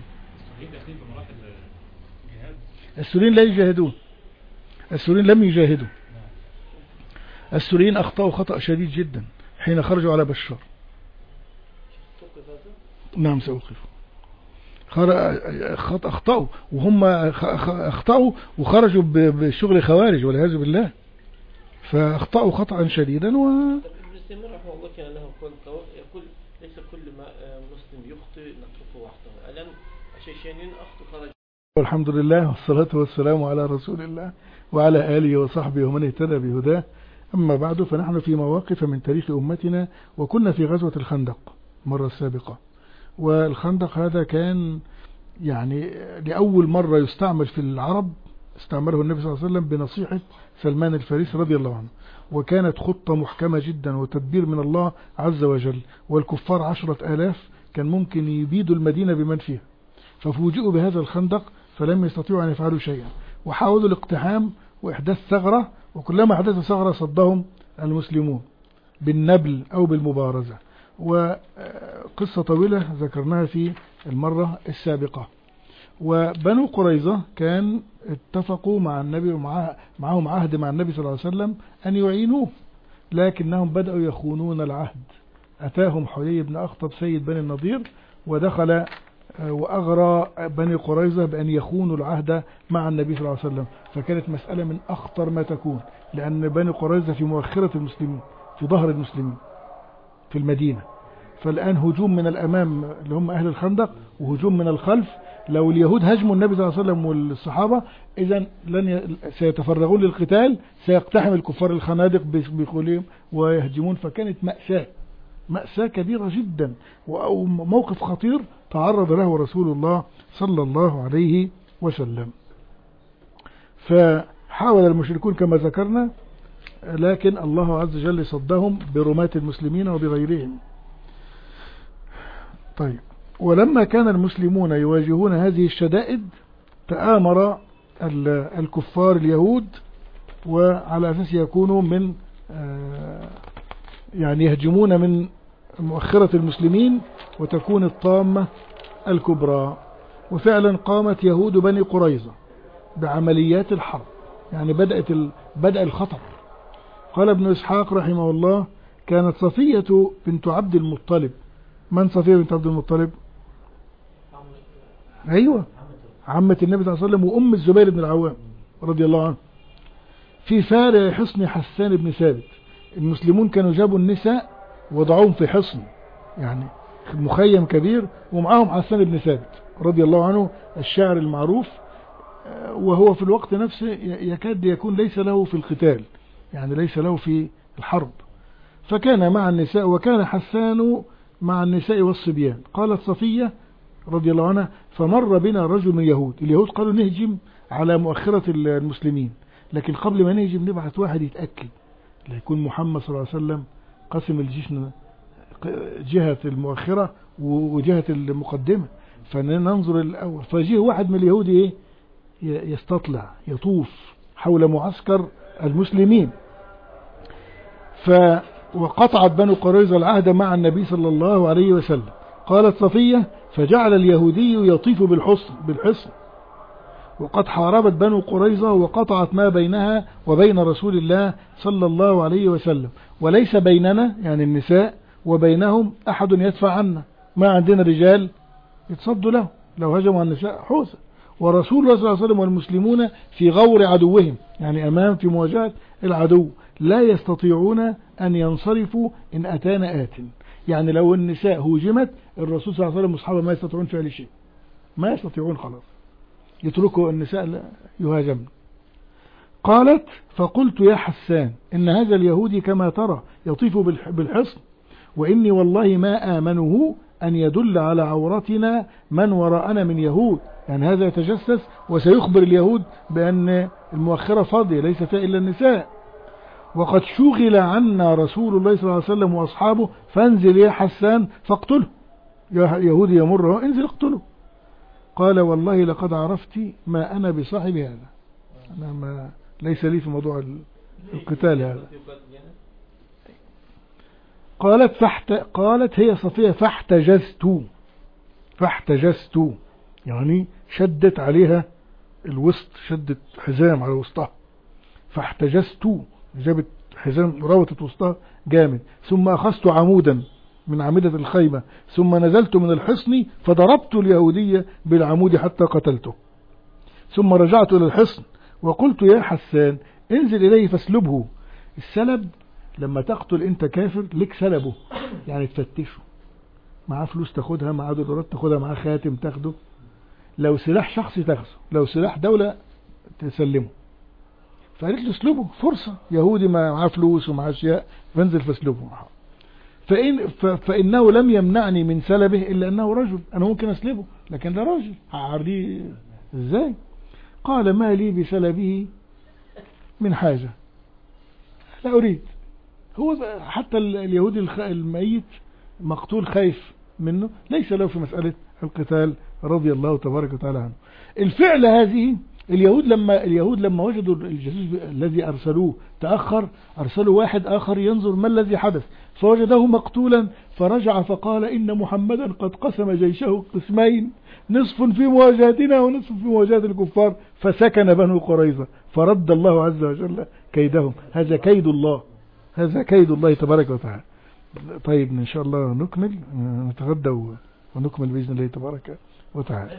السوريين لا يجاهدون، السوريين لم يجاهدوا. السوريين اخطأوا خطأ شديد جدا حين خرجوا على بشار. نعم سأوقف. اخطأوا وهم اخطأوا وخرجوا بشغل خوارج والعياذ بالله، فاخطأوا خطأ شديدا. و ابن سيمين رحمه الله كان له قول يقول ليس كل ما مسلم يخطئ نتركه وحده، ألم الشيشانيين أخطأوا خرج. والحمد لله والصلاة والسلام على رسول الله وعلى آله وصحبه ومن اهتدى بهداه. أما بعد، فنحن في مواقف من تاريخ أمتنا، وكنا في غزوة الخندق مرة سابقة. والخندق هذا كان يعني لأول مرة يستعمل في العرب، استعمله النبي صلى الله عليه وسلم بنصيحة سلمان الفارسي رضي الله عنه، وكانت خطة محكمة جدا وتدبير من الله عز وجل. والكفار عشرة آلاف كان ممكن يبيدوا المدينة بمن فيها، ففوجئوا بهذا الخندق فلم يستطيعوا أن يفعلوا شيئا، وحاولوا الاقتحام وإحداث ثغرة، وكلما أحدثوا ثغرة صدهم المسلمون بالنبل أو بالمبارزة. وقصة طويلة ذكرناها في المرة السابقة. وبنو قريظة كان اتفقوا مع النبي ومعهم عهد مع النبي صلى الله عليه وسلم أن يعينوه، لكنهم بدأوا يخونون العهد. أتاهم حيي بن أخطب سيد بني النضير ودخل وأغرى بني قريظة بأن يخونوا العهد مع النبي صلى الله عليه وسلم. فكانت مسألة من أخطر ما تكون، لأن بني قريظة في مؤخرة المسلمين، في ظهر المسلمين في المدينة. فالآن هجوم من الأمام اللي هم أهل الخندق، وهجوم من الخلف. لو اليهود هجموا النبي صلى الله عليه وسلم والصحابة، إذن لن ي... سيتفرغون للقتال، سيقتحم الكفار الخنادق بخولهم ويهجمون. فكانت مأساة مأساة كبيرة جدا، وموقف خطير تعرض له رسول الله صلى الله عليه وسلم. فحاول المشركون كما ذكرنا، لكن الله عز وجل صدهم برماة المسلمين وبغيرهم. طيب، ولما كان المسلمون يواجهون هذه الشدائد، تآمر الكفار اليهود، وعلى أساس يكونوا من يعني يهجمون من مؤخرة المسلمين وتكون الطامة الكبرى. وفعلا قامت يهود بني قريظة بعمليات الحرب، يعني بدأت بدأ الخطر. قال ابن إسحاق رحمه الله: كانت صفية بنت عبد المطلب. من صفية بنت عبد المطلب؟ أيوة، عمة النبي صلى الله عليه وسلم وأم الزبير بن العوام رضي الله عنه، في فارع حصن حسان بن ثابت. المسلمون كانوا جابوا النساء وضعوهم في حصن، يعني مخيم كبير، ومعهم حسان بن ثابت رضي الله عنه الشاعر المعروف، وهو في الوقت نفسه يكاد يكون ليس له في القتال، يعني ليس له في الحرب. فكان مع النساء، وكان حسان مع النساء والصبيان. قالت صفية رضي الله عنها: فمر بنا رجل من اليهود. اليهود قالوا نهجم على مؤخرة المسلمين، لكن قبل ما نهجم نبعث واحد يتأكد لا يكون محمد صلى الله عليه وسلم قسم الجيش جهة المؤخرة وجهة المقدمة، فننظر الأول. فجيه واحد من اليهود ايه يستطلع يطوف حول معسكر المسلمين. ف وقطعت بنو قريظة العهد مع النبي صلى الله عليه وسلم. قالت صفية فجعل اليهودي يطيف بالحصن بالحصن وقد حاربت بنو قريظة وقطعت ما بينها وبين رسول الله صلى الله عليه وسلم، وليس بيننا يعني النساء وبينهم أحد يدفع عنا، ما عندنا رجال يتصدوا له لو هجموا النساء حوثة، ورسول الله صلى الله عليه وسلم والمسلمون في غور عدوهم يعني أمام في مواجهة العدو لا يستطيعون أن ينصرفوا إن أتانا آت. يعني لو النساء هجمت الرسول صلى الله عليه وسلم وأصحابه ما يستطيعون فعل شيء، ما يستطيعون خلاص يتركوا النساء يهاجمن. قالت فقلت يا حسان إن هذا اليهودي كما ترى يطيف بالحصن، وإني والله ما آمنه أن يدل على عورتنا من وراءنا من يهود، يعني هذا يتجسس وسيخبر اليهود بأن المؤخرة فاضية ليس فيها إلا النساء، وقد شغل عنا رسول الله صلى الله عليه وسلم وأصحابه، فانزل يا حسان فاقتله، يا يهودي يمر انزل اقتله. قال والله لقد عرفت ما أنا بصاحب هذا، أنا ما ليس لي في موضوع القتال هذا. قالت فاحت... قالت هي صفية فاحتجزت فاحتجزت يعني شدت عليها الوسط، شدت حزام على وسطها، فاحتجزت جابت حزام روتت وسطها جامد، ثم أخذت عمودا من عمودة الخيمة ثم نزلت من الحصن فضربت اليهودية بالعمود حتى قتلته، ثم رجعت إلى الحصن وقلت يا حسان انزل إليه فاسلبه. السلب لما تقتل انت كافر لك سلبه يعني تفتشه، معاه فلوس تاخدها، معاه دولارات تاخدها، معاه خاتم تاخده، لو سلاح شخصي تاخده، لو سلاح دولة تسلمه. فقالت له اسلبه فرصة، يهودي معاه فلوس ومعاه اشياء فانزل فاسلبه. فإن فإنه لم يمنعني من سلبه إلا أنه رجل، أنا ممكن أسلبه لكن ده راجل هعرضيه إزاي؟ قال ما لي بسلبه من حاجة لا أريد. هو حتى اليهودي الميت مقتول خايف منه، ليس له في مسألة القتال رضي الله تبارك وتعالى عنه. الفعل هذه اليهود لما اليهود لما وجدوا الجاسوس الذي أرسلوه تأخر، أرسلوا واحد آخر ينظر ما الذي حدث فوجده مقتولا، فرجع فقال إن محمدا قد قسم جيشه قسمين، نصف في مواجهتنا ونصف في مواجهة الكفار، فسكن بنو قريظة فرد الله عز وجل كيدهم. هذا كيد الله، هذا كيد الله تبارك وتعالى. طيب إن شاء الله نكمل نتغدى ونكمل بإذن الله تبارك وتعالى.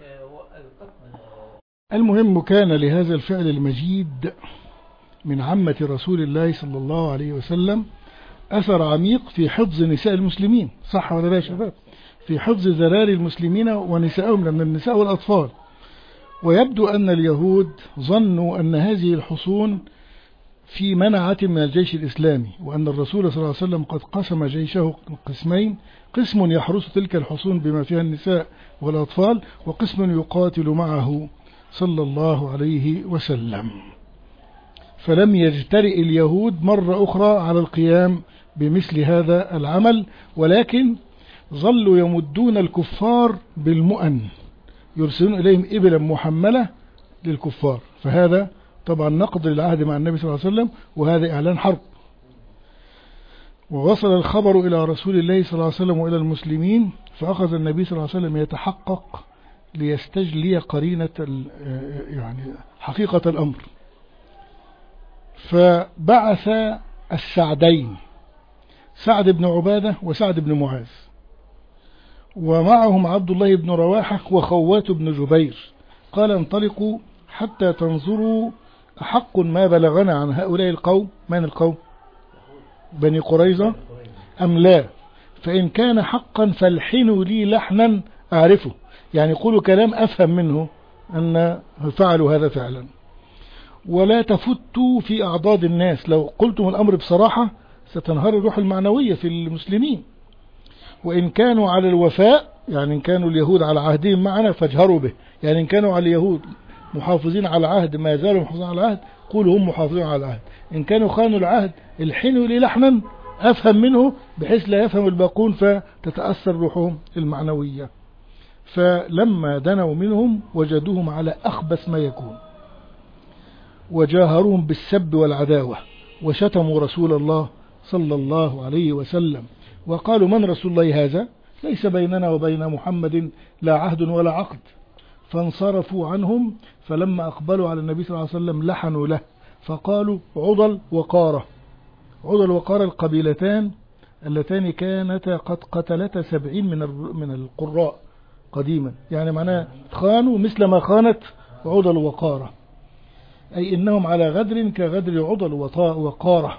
المهم كان لهذا الفعل المجيد من عمة رسول الله صلى الله عليه وسلم أثر عميق في حفظ نساء المسلمين، صح ولا لا يا شباب؟ في حفظ ذراري المسلمين ونسائهم لأن النساء والأطفال. ويبدو أن اليهود ظنوا أن هذه الحصون في منعة من الجيش الإسلامي، وأن الرسول صلى الله عليه وسلم قد قسم جيشه قسمين، قسم يحرس تلك الحصون بما فيها النساء والأطفال، وقسم يقاتل معه صلى الله عليه وسلم. فلم يجترئ اليهود مرة أخرى على القيام بمثل هذا العمل، ولكن ظلوا يمدون الكفار بالمؤن، يرسلون إليهم إبلا محملة للكفار، فهذا طبعا نقض للعهد مع النبي صلى الله عليه وسلم، وهذا إعلان حرب. ووصل الخبر إلى رسول الله صلى الله عليه وسلم وإلى المسلمين، فأخذ النبي صلى الله عليه وسلم يتحقق ليستجلي قرينة يعني حقيقة الأمر، فبعث السعدين سعد بن عبادة وسعد بن معاذ، ومعهم عبد الله بن رواحة وخوات بن جبير، قال انطلقوا حتى تنظروا أحق ما بلغنا عن هؤلاء القوم، من القوم؟ بني قريظة أم لا؟ فإن كان حقا فالحنوا لي لحنا أعرفه، يعني يقولوا كلام أفهم منه أن فعلوا هذا فعلا، ولا تفتوا في أعضاد الناس، لو قلتم الأمر بصراحة ستنهار الروح المعنوية في المسلمين. وإن كانوا على الوفاء، يعني إن كانوا اليهود على عهدهم معنا فاجهروا به، يعني إن كانوا على اليهود محافظين على العهد ما زالوا محافظين على العهد قولوا هم محافظين على العهد، إن كانوا خانوا العهد الحنوا لي لحنا أفهم منه بحيث لا يفهم الباقون فتتأثر روحهم المعنوية. فلما دنوا منهم وجدوهم على أخبث ما يكون، وجاهروهم بالسب والعداوة، وشتموا رسول الله صلى الله عليه وسلم، وقالوا من رسول الله هذا؟ ليس بيننا وبين محمد لا عهد ولا عقد. فانصرفوا عنهم، فلما أقبلوا على النبي صلى الله عليه وسلم لحنوا له، فقالوا عضل وقارة. عضل وقارة القبيلتان اللتان كانتا قد قتلتا سبعين من من القراء قديما، يعني معناه خانوا مثل ما خانت عضل وقارة، أي إنهم على غدر كغدر عضل وقارة.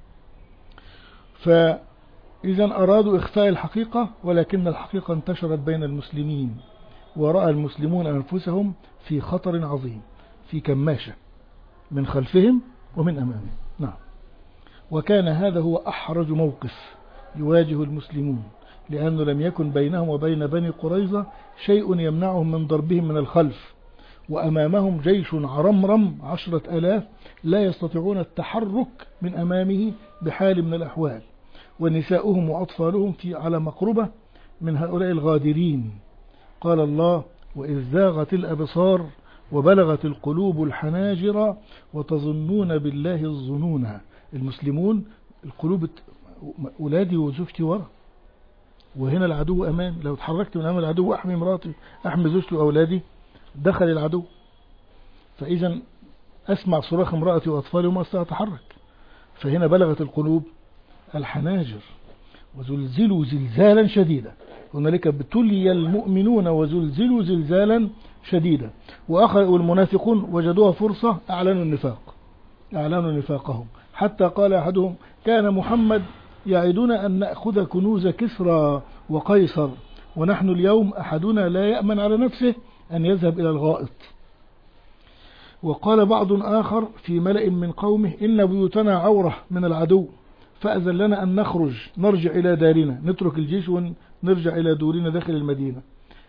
فإذا أرادوا إخفاء الحقيقة، ولكن الحقيقة انتشرت بين المسلمين، ورأى المسلمون أنفسهم في خطر عظيم، في كماشة من خلفهم ومن أمامهم. نعم. وكان هذا هو أحرج موقف يواجه المسلمون، لأنه لم يكن بينهم وبين بني قريظة شيء يمنعهم من ضربهم من الخلف، وأمامهم جيش عرمرم عشرة ألاف لا يستطيعون التحرك من أمامه بحال من الأحوال، ونساؤهم وأطفالهم في على مقربة من هؤلاء الغادرين. قال الله: وإذ زاغت الأبصار وبلغت القلوب الحناجر وتظنون بالله الظنون. المسلمون القلوب، أولادي وزوجتي ورا، وهنا العدو أمان، لو تحركت من أمام العدو أحمي مراتي أحمي زوجتي وأولادي، دخل العدو. فإذا أسمع صراخ امرأتي وأطفالي وما أستطيع أتحرك. فهنا بلغت القلوب الحناجر وزلزلوا زلزالا شديدا. هنالك ابتلي المؤمنون وزلزلوا زلزالا شديدا. وأخذوا المنافقون وجدوها فرصة، أعلنوا النفاق أعلنوا نفاقهم، حتى قال أحدهم: كان محمد يعدنا أن نأخذ كنوز كسرى وقيصر، ونحن اليوم أحدنا لا يأمن على نفسه أن يذهب إلى الغائط. وقال بعض آخر في ملأ من قومه: إن بيوتنا عورة من العدو، فأذن لنا أن نخرج نرجع إلى دارنا، نترك الجيش ونرجع إلى دورنا داخل المدينة.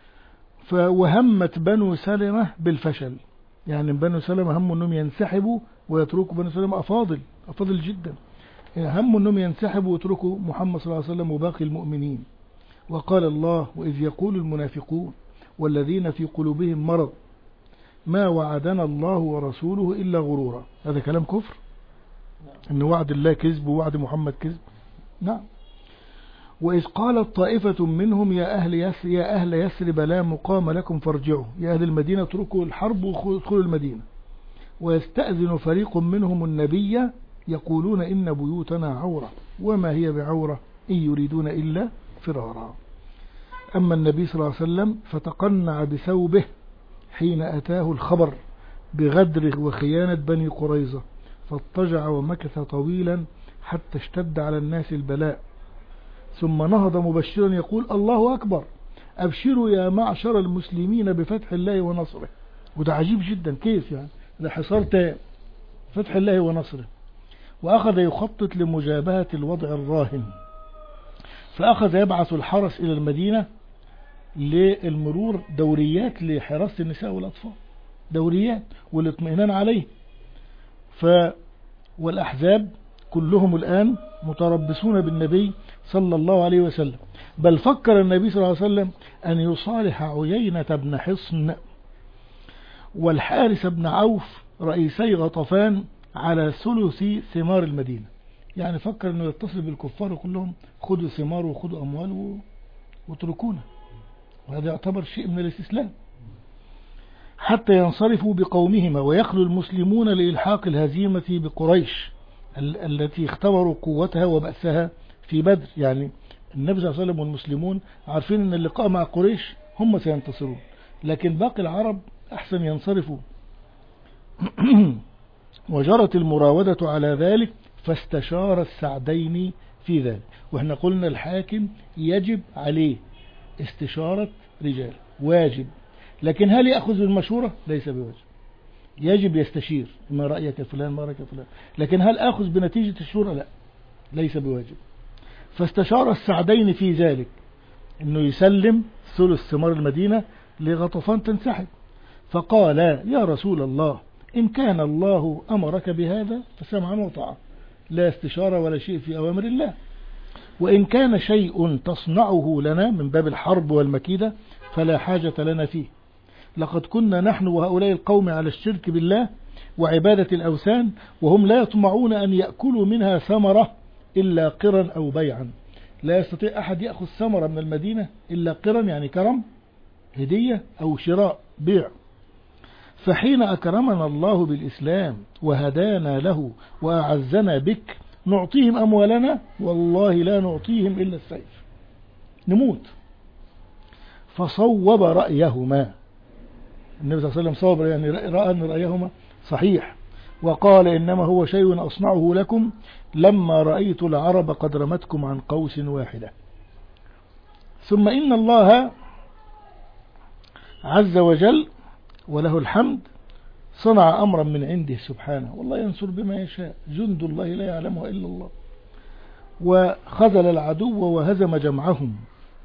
فوهمت بنو سلمة بالفشل، يعني بنو سلمة هموا أنهم ينسحبوا ويتركوا. بنو سلمة أفاضل أفاضل جدا، هموا أنهم ينسحبوا ويتركوا محمد صلى الله عليه وسلم وباقي المؤمنين. وقال الله: وإذ يقول المنافقون والذين في قلوبهم مرض ما وعدنا الله ورسوله إلا غرورا. هذا كلام كفر، أن وعد الله كذب ووعد محمد كذب. نعم. وإذ قالت طائفة منهم يا أهل يثرب يا أهل يثرب لا مقام لكم فارجعوا، يا أهل المدينة اتركوا الحرب وادخلوا المدينة. ويستأذن فريق منهم النبي يقولون إن بيوتنا عورة وما هي بعورة إن يريدون إلا فرارا. أما النبي صلى الله عليه وسلم فتقنع بثوبه حين أتاه الخبر بغدر وخيانة بني قريظة، فاضطجع ومكث طويلا حتى اشتد على الناس البلاء، ثم نهض مبشرا يقول: الله أكبر، أبشروا يا معشر المسلمين بفتح الله ونصره. وده عجيب جدا، كيف يعني؟ ده حصار تام، فتح الله ونصره. وأخذ يخطط لمجابهة الوضع الراهن، فأخذ يبعث الحرس إلى المدينة للمرور، دوريات لحراسة النساء والأطفال، دوريات والاطمئنان عليه. ف والأحزاب كلهم الآن متربصون بالنبي صلى الله عليه وسلم. بل فكر النبي صلى الله عليه وسلم أن يصالح عيينة بن حصن والحارث بن عوف رئيسي غطفان على ثلث ثمار المدينة. يعني فكر أنه يتصل بالكفار كلهم: خذوا ثمار وخذوا أموال واتركونا. وهذا يعتبر شيء من الاستسلام، حتى ينصرفوا بقومهما ويخلو المسلمون لإلحاق الهزيمة بقريش التي اختبروا قوتها وبأسها في بدر. يعني النبي صلى الله عليه وسلم والمسلمون عارفين أن اللقاء مع قريش هم سينتصرون، لكن باقي العرب أحسن ينصرفوا. وجرت المراودة على ذلك، فاستشار السعدين في ذلك. وإحنا قلنا الحاكم يجب عليه استشارة رجال، واجب. لكن هل يأخذ بالمشورة؟ ليس بواجب، يجب يستشير: ما رأيك فلان، ما رأيك فلان. لكن هل أخذ بنتيجة الشورى؟ لا، ليس بواجب. فاستشار السعدين في ذلك، أنه يسلم ثلث ثمار المدينة لغطفان تنسحب. فقال: يا رسول الله، إن كان الله أمرك بهذا فسمعا وطاعة، لا استشارة ولا شيء في أوامر الله. وإن كان شيء تصنعه لنا من باب الحرب والمكيدة فلا حاجة لنا فيه. لقد كنا نحن وهؤلاء القوم على الشرك بالله وعبادة الأوثان، وهم لا يطمعون أن يأكلوا منها ثمرة إلا قرا أو بيعا. لا يستطيع أحد يأخذ ثمرة من المدينة إلا قرا، يعني كرم هدية أو شراء بيع. فحين أكرمنا الله بالإسلام وهدانا له وأعزنا بك نعطيهم أموالنا، والله لا نعطيهم إلا السيف، نموت. فصوب رأيهما، النبي صلى الله عليه وسلم صوب، يعني رأى أن رأيهما صحيح، وقال إنما هو شيء أصنعه لكم لما رأيت العرب قد رمتكم عن قوس واحدة. ثم إن الله عز وجل وله الحمد صنع أمرا من عنده سبحانه، والله ينصر بما يشاء، جند الله لا يعلمه إلا الله. وخذل العدو وهزم جمعهم.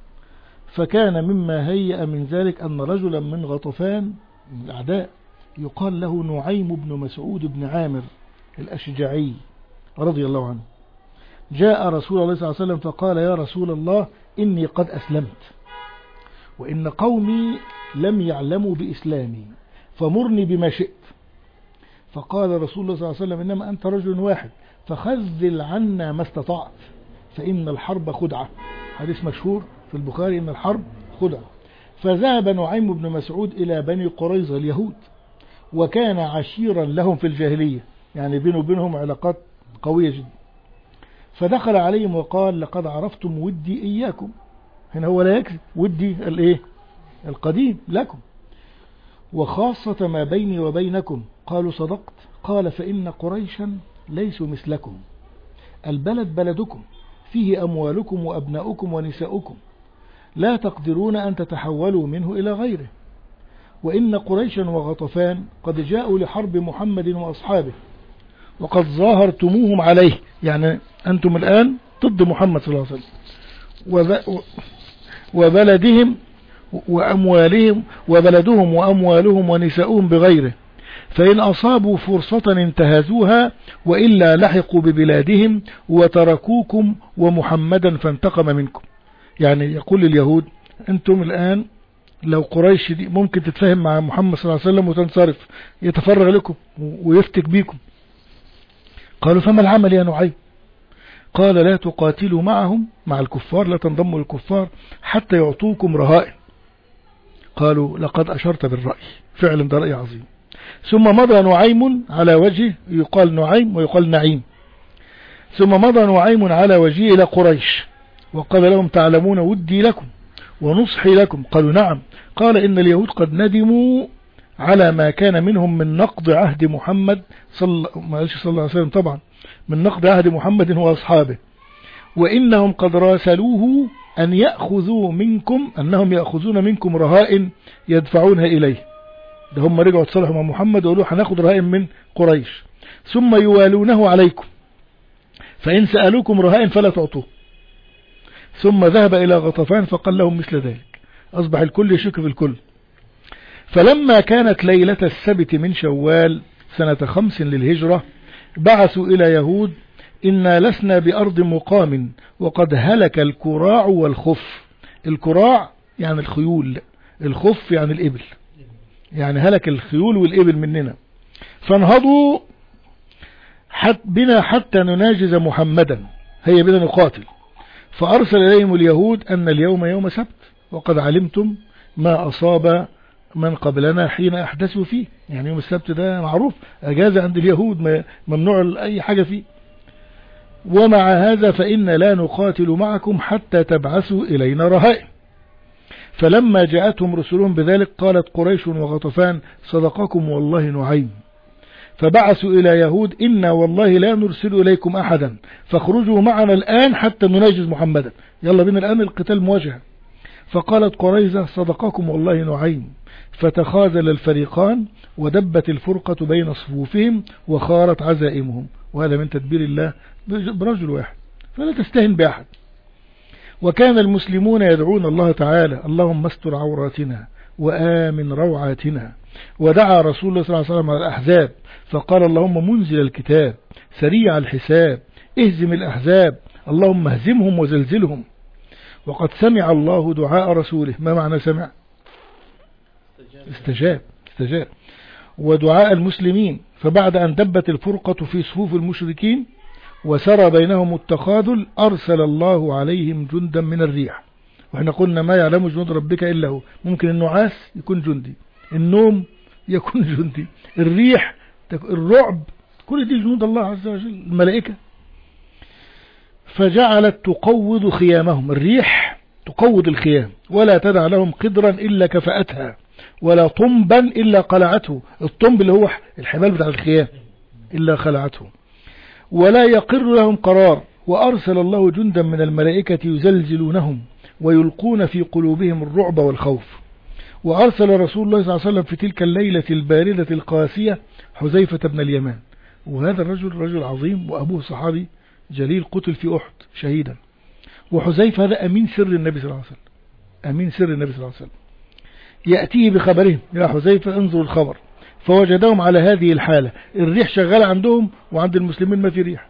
فكان مما هيأ من ذلك أن رجلا من غطفان من الأعداء يقال له نعيم بن مسعود بن عامر الأشجعي رضي الله عنه جاء رسول الله صلى الله عليه وسلم فقال: يا رسول الله إني قد أسلمت، وإن قومي لم يعلموا بإسلامي، فمرني بما شئت. فقال رسول الله صلى الله عليه وسلم: إنما أنت رجل واحد، فخذل عنا ما استطعت، فإن الحرب خدعة. حديث مشهور في البخاري: إن الحرب خدعة. فذهب نعيم بن مسعود إلى بني قريظة اليهود، وكان عشيرا لهم في الجاهلية، يعني بينه وبينهم علاقات قوية جدا. فدخل عليهم وقال: لقد عرفتم ودي إياكم. هنا هو لا يكذب، ودي الإيه؟ القديم لكم، وخاصة ما بيني وبينكم. قالوا: صدقت. قال: فإن قريشا ليسوا مثلكم، البلد بلدكم، فيه أموالكم وأبناؤكم ونساؤكم، لا تقدرون أن تتحولوا منه إلى غيره. وإن قريشا وغطفان قد جاءوا لحرب محمد وأصحابه، وقد ظاهرتموهم عليه، يعني أنتم الآن ضد محمد صلى الله عليه وسلم، وبلدهم وأموالهم وبلدهم وأموالهم ونساؤهم بغيره، فإن أصابوا فرصة انتهزوها، وإلا لحقوا ببلادهم وتركوكم ومحمدا فانتقم منكم. يعني يقول لليهود: أنتم الآن لو قريش دي ممكن تتفاهم مع محمد صلى الله عليه وسلم وتنصرف، يتفرغ لكم ويفتك بيكم. قالوا: فما العمل يا نعيم؟ قال: لا تقاتلوا معهم، مع الكفار، لا تنضموا للكفار حتى يعطوكم رهائن. قالوا: لقد أشرت بالرأي، فعلا ده رأي عظيم. ثم مضى نعيم على وجهه، يقال نعيم ويقال نعيم، ثم مضى نعيم على وجهه إلى قريش وقال لهم: تعلمون ودي لكم ونصحي لكم. قالوا: نعم. قال: إن اليهود قد ندموا على ما كان منهم من نقض عهد محمد صلى الله عليه وسلم، طبعا من نقض عهد محمد وأصحابه، وإنهم قد راسلوه أن يأخذوا منكم، أنهم يأخذون منكم رهائن يدفعونها إليه. ده هم رجعوا تصالحوا مع محمد وقالوا: هناخد رهائن من قريش، ثم يوالونه عليكم، فإن سألوكم رهائن فلا تعطوه. ثم ذهب إلى غطفان فقال لهم مثل ذلك. أصبح الكل يشك في الكل. فلما كانت ليلة السبت من شوال سنة خمس للهجرة بعثوا إلى يهود: إنا لسنا بأرض مقام، وقد هلك الكراع والخف. الكراع يعني الخيول، الخف يعني الإبل، يعني هلك الخيول والإبل مننا، فانهضوا حت بنا حتى نناجز محمدا، هي بنا نقاتل. فأرسل إليهم اليهود أن اليوم يوم سبت، وقد علمتم ما أصاب من قبلنا حين أحدثوا فيه. يعني يوم السبت ده معروف أجازة عند اليهود، ممنوع أي حاجة فيه. ومع هذا فإن لا نقاتل معكم حتى تبعثوا إلينا رهائن. فلما جاءتهم رسلهم بذلك قالت قريش وغطفان: صدقكم والله نعيم. فبعثوا إلى يهود: إنا والله لا نرسل إليكم أحدا، فاخرجوا معنا الآن حتى نناجز محمدا، يلا بنا الآن القتال مواجهة. فقالت قريظة: صدقكم والله نعيم. فتخاذل الفريقان ودبت الفرقة بين صفوفهم وخارت عزائمهم، وهذا من تدبير الله برجل واحد، فلا تستهن بأحد. وكان المسلمون يدعون الله تعالى: اللهم استر عوراتنا وآمن روعاتنا. ودعا رسول الله صلى الله عليه وسلم على الأحزاب فقال: اللهم منزل الكتاب سريع الحساب اهزم الأحزاب، اللهم اهزمهم وزلزلهم. وقد سمع الله دعاء رسوله. ما معنى سمع؟ استجاب استجاب ودعاء المسلمين. فبعد أن دبت الفرقة في صفوف المشركين وسرى بينهم التخاذل أرسل الله عليهم جندا من الريح. وإحنا قلنا ما يعلم جنود ربك إلا هو. ممكن النعاس يكون جندي، النوم يكون جندي، الريح، الرعب، كل دي جنود الله عز وجل الملائكة. فجعلت تقوض خيامهم، الريح تقوض الخيام ولا تدع لهم قدرا إلا كفأتها ولا طنبا إلا قلعته، الطنب اللي هو الحبال بتاع الخيام إلا خلعته، ولا يقر لهم قرار. وأرسل الله جندا من الملائكة يزلزلونهم ويلقون في قلوبهم الرعب والخوف. وأرسل رسول الله صلى الله عليه وسلم في تلك الليلة الباردة القاسية حذيفة بن اليمان، وهذا الرجل رجل عظيم وأبوه صحابي جليل قتل في أحد شهيدا. وحذيفة هذا أمين سر النبي صلى الله عليه وسلم، أمين سر النبي صلى الله عليه وسلم. يأتيه بخبرهم، يا حذيفة انظروا الخبر، فوجدهم على هذه الحالة، الريح شغالة عندهم وعند المسلمين ما في ريح.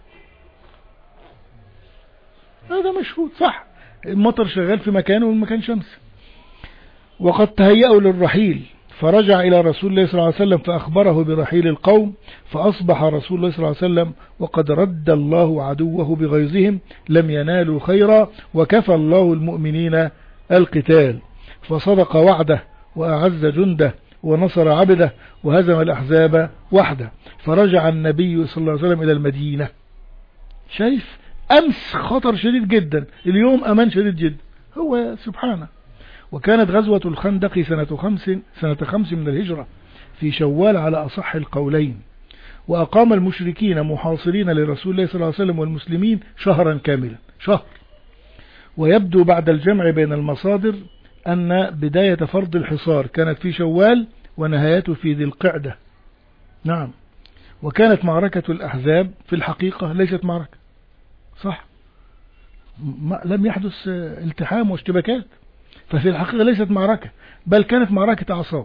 هذا مشهود صح، المطر شغال في مكانه والمكان شمس. وقد تهيأوا للرحيل، فرجع إلى رسول الله صلى الله عليه وسلم فأخبره برحيل القوم، فأصبح رسول الله صلى الله عليه وسلم وقد رد الله عدوه بغيظهم، لم ينالوا خيرا، وكفى الله المؤمنين القتال، فصدق وعده وأعز جنده ونصر عبده وهزم الأحزاب وحده. فرجع النبي صلى الله عليه وسلم إلى المدينة. شايف أمس خطر شديد جدا، اليوم أمان شديد جدا، هو سبحانه. وكانت غزوة الخندق سنة خمس سنة خمس من الهجرة في شوال على أصح القولين. وأقام المشركين محاصرين لرسول الله صلى الله عليه وسلم والمسلمين شهرا كاملا، شهر. ويبدو بعد الجمع بين المصادر أن بداية فرض الحصار كانت في شوال ونهايته في ذي القعدة. نعم. وكانت معركة الأحزاب في الحقيقة ليست معركة، صح، لم يحدث التحام واشتباكات، ففي الحقيقة ليست معركة، بل كانت معركة أعصاب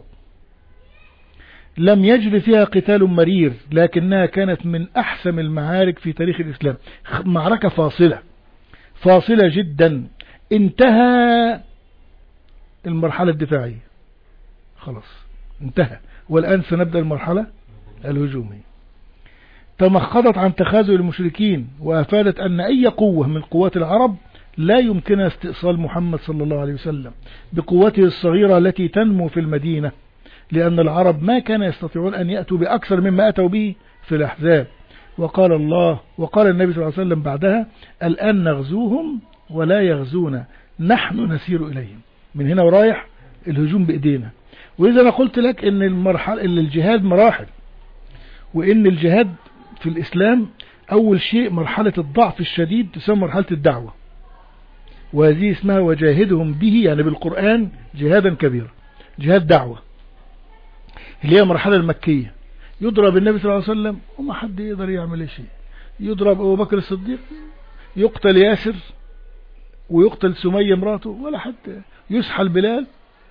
لم يجري فيها قتال مرير، لكنها كانت من أحسن المعارك في تاريخ الإسلام. معركة فاصلة فاصلة جدا، انتهى المرحلة الدفاعية، خلاص انتهى، والآن سنبدأ المرحلة الهجومية. تمخضت عن تخاذل المشركين، وأفادت أن أي قوة من قوات العرب لا يمكنها استئصال محمد صلى الله عليه وسلم بقوته الصغيرة التي تنمو في المدينة، لأن العرب ما كان يستطيعون أن يأتوا بأكثر مما أتوا به في الأحزاب. وقال الله وقال النبي صلى الله عليه وسلم بعدها: الآن نغزوهم ولا يغزونا، نحن نسير إليهم. من هنا ورايح الهجوم بإيدينا. وإذا أنا قلت لك إن المرحلة إن الجهاد مراحل، وإن الجهاد في الإسلام أول شيء مرحلة الضعف الشديد تسمى مرحلة الدعوة، وهذه اسمها وجاهدهم به، يعني بالقرآن جهادا كبيرا، جهاد دعوة، اللي هي مرحلة المكية. يضرب النبي صلى الله عليه وسلم وما حد يقدر يعمل شيء، يضرب أبو بكر الصديق، يقتل ياسر ويقتل سمية مراته، ولا حد يسحل بلال.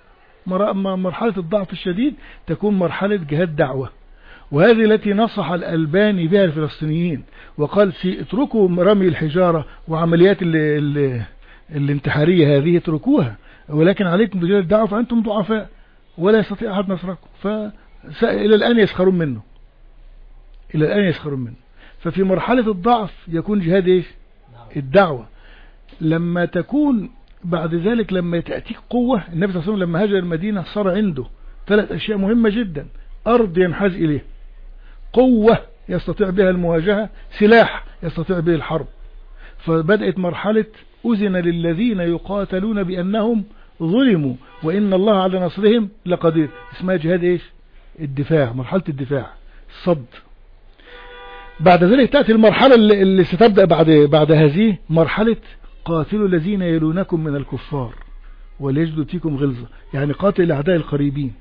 مرحلة الضعف الشديد تكون مرحلة جهاد دعوة، وهذه التي نصح الألباني بها الفلسطينيين، وقال اتركوا رمي الحجارة وعمليات ال ال الانتحارية هذه اتركوها، ولكن عليكم بجهاد الدعوة فأنتم ضعفاء ولا يستطيع أحد نصركم. فإلى الآن يسخرون منه، إلى الآن يسخرون منه. ففي مرحلة الضعف يكون جهاد إيش؟ الدعوة. لما تكون بعد ذلك لما تأتيك قوة، النبي صلى الله عليه وسلم لما هاجر المدينة صار عنده ثلاث أشياء مهمة جدا: أرض ينحاز إليه، قوة يستطيع بها المواجهة، سلاح يستطيع به الحرب. فبدأت مرحلة أذن للذين يقاتلون بأنهم ظلموا وإن الله على نصرهم لقدير، اسمها جهاد إيش؟ الدفاع، مرحلة الدفاع، الصد. بعد ذلك تأتي المرحلة اللي, اللي ستبدأ بعد بعد هذه مرحلة قاتلوا الذين يلونكم من الكفار وليجدوا فيكم غلظة، يعني قاتل الأعداء القريبين.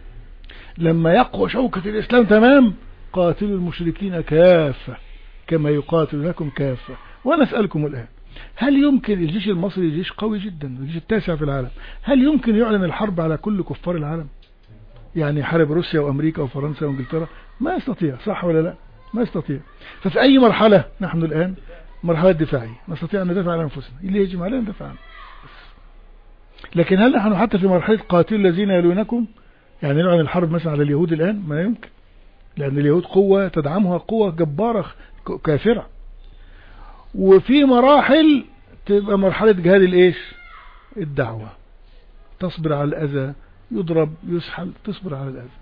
لما يقوى شوكة الإسلام تمام، قاتلوا المشركين كافة كما يقاتلونكم كافة. وأنا أسألكم الآن، هل يمكن الجيش المصري جيش قوي جدا، الجيش التاسع في العالم، هل يمكن يعلن الحرب على كل كفار العالم؟ يعني حرب روسيا وأمريكا وفرنسا وإنجلترا؟ ما يستطيع، صح ولا لا؟ ما يستطيع. ففي أي مرحلة نحن الآن؟ مرحلة دفاعية، نستطيع أن ندافع عن أنفسنا، اللي يجب علينا ندافع عنه. لكن هل نحن حتى في مرحلة قاتلوا الذين يلونكم؟ يعني نعلن الحرب مثلا على اليهود الآن؟ ما يمكن، لأن اليهود قوة تدعمها قوة جبارة كافرة. وفي مراحل تبقى مرحلة جهاد الإيش؟ الدعوة، تصبر على الأذى، يضرب يسحل، تصبر على الأذى.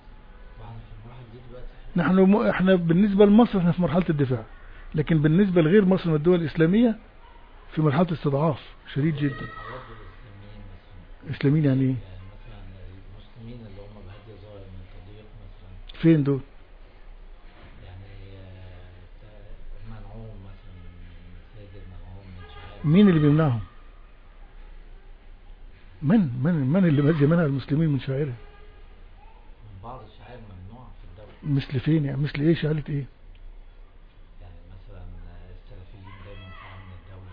نحن احنا بالنسبة لمصر احنا في مرحلة الدفاع، لكن بالنسبة لغير مصر والدول الإسلامية في مرحلة استضعاف شديد جدا. إسلاميين يعني ايه؟ مثلا المسلمين اللي هم بهدي ظاهر من تضييق مثلا، فين دول؟ يعني منعوهم مثلا من مساجد، منعوهم من شعائر. مين اللي بيمنعهم؟ من من من اللي بيمنع منع المسلمين من شعائرهم؟ من بعض الشعائر ممنوعة في الدولة. مثل فين يعني؟ مثل ايه؟ شعيرة ايه؟ يعني مثلا السلفيين دايما من الدولة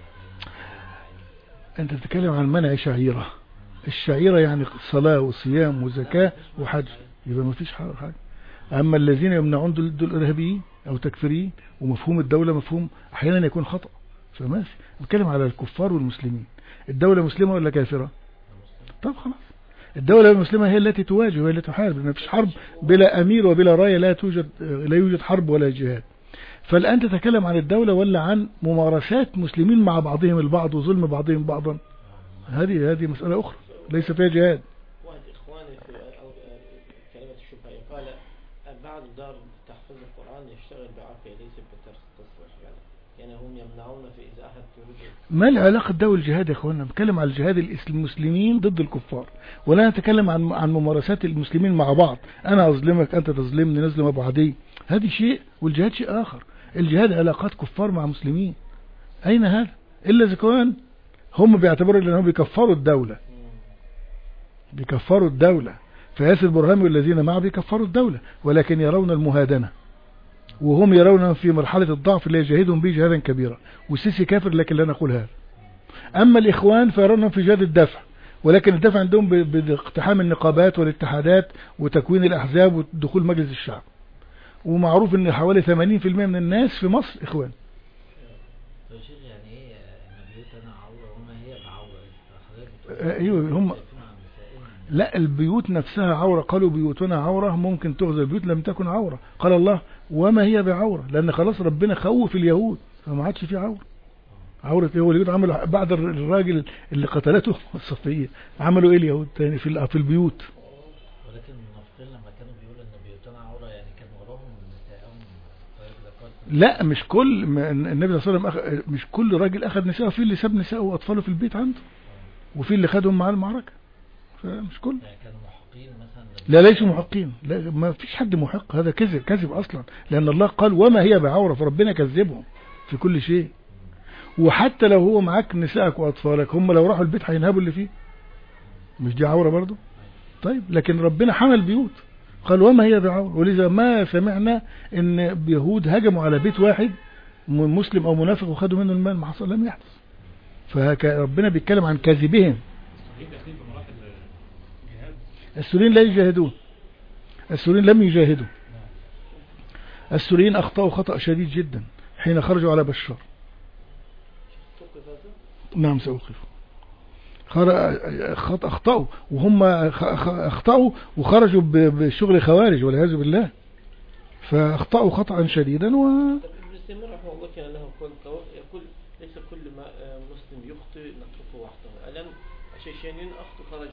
دايما. انت بتتكلم عن منع شعيرة. الشعيرة يعني صلاة وصيام وزكاة وحج، يبقى ما فيش حاجة. اما الذين يمنعون دول, دول ارهابيين او تكفيريين، ومفهوم الدولة مفهوم احيانا يكون خطأ، فماشي. بتكلم على الكفار والمسلمين. الدولة مسلمة ولا كافرة؟ طب خلاص، الدولة المسلمة هي التي تواجه وهي التي تحارب، ما فيش حرب بلا امير وبلا راية، لا توجد لا يوجد حرب ولا جهاد. فالآن تتكلم عن الدولة ولا عن ممارسات مسلمين مع بعضهم البعض وظلم بعضهم بعضا؟ هذه هذه مسألة أخرى ليس فيها جهاد. واحد إخواني في كلمة الشبهة قال بعض دار تحفظ القرآن يشتغل بعافية ليس بالتصريح، يعني يعني هم يمنعون في إذا أحد يريد. ما العلاقة ده والجهاد يا إخواننا؟ بنتكلم على الجهاد المسلمين ضد الكفار، ولا نتكلم عن عن ممارسات المسلمين مع بعض. أنا أظلمك أنت تظلمني، نظلم أبو عدي، هذه شيء والجهاد شيء آخر. الجهاد علاقات كفار مع مسلمين، أين هذا؟ إلا إذا كان هم بيعتبروا أنهم بيكفروا الدولة، بيكفروا الدولة. فياسر برهامي والذين معه بيكفروا الدولة، ولكن يرون المهادنة، وهم يرون في مرحلة الضعف اللي يجاهدهم به جهادا كبيرا. والسيسي كافر لكن لا نقول هذا. أما الإخوان فيرونهم في جهاد الدفع، ولكن الدفع عندهم باقتحام النقابات والاتحادات وتكوين الأحزاب ودخول مجلس الشعب. ومعروف ان حوالي ثمانين بالمئة من الناس في مصر إخوان. طيب شيخ، يعني ايه ان بيوتنا عورة وما هي بعورة؟ ايوه هم، لا البيوت نفسها عورة. قالوا بيوتنا عورة، ممكن تغزى البيوت لم تكن عورة. قال الله وما هي بعورة، لأن خلاص ربنا خوف اليهود فما عادش في عورة. عورة ايه؟ اليهود عملوا بعد الراجل اللي قتلته الصفية عملوا ايه اليهود تاني في في البيوت؟ ولكن المنافقين لما كانوا بيقولوا ان بيوتنا عورة يعني كان وراهم نساءهم. لا مش كل النبي صلى الله عليه وسلم أخ... مش كل راجل اخذ نساءه، في اللي ساب نساءه واطفاله في البيت عنده، وفي اللي خدهم معاه المعركة، فمش كل. يعني كانوا محقين مثلا؟ لا ليسوا محقين، لا ما فيش حد محق، هذا كذب كذب اصلا، لان الله قال وما هي بعورة، فربنا كذبهم في كل شيء. وحتى لو هو معاك نسائك واطفالك، هم لو راحوا البيت هينهبوا اللي فيه، مش دي عورة برضو؟ طيب لكن ربنا حمل بيوت، قال وما هي بعورة. ولذا ما سمعنا ان يهود هجموا على بيت واحد مسلم او منافق وخدوا منه المال، ما حصل، لم يحدث. فربنا بيتكلم عن كذبهم. السوريين لا يجاهدون، السوريين لم يجاهدوا. السوريين اخطأوا خطأ شديد جدا حين خرجوا على بشار. نعم سأوقف. اخطأوا وهم اخطأوا وخرجوا بشغل خوارج والعياذ بالله، فاخطأوا خطأ شديدا. و ابن سيمين رحمه الله كان له يقول ليس كل ما مسلم يخطئ نتركه وحده. الآن الشيشانيين أخطأوا خرج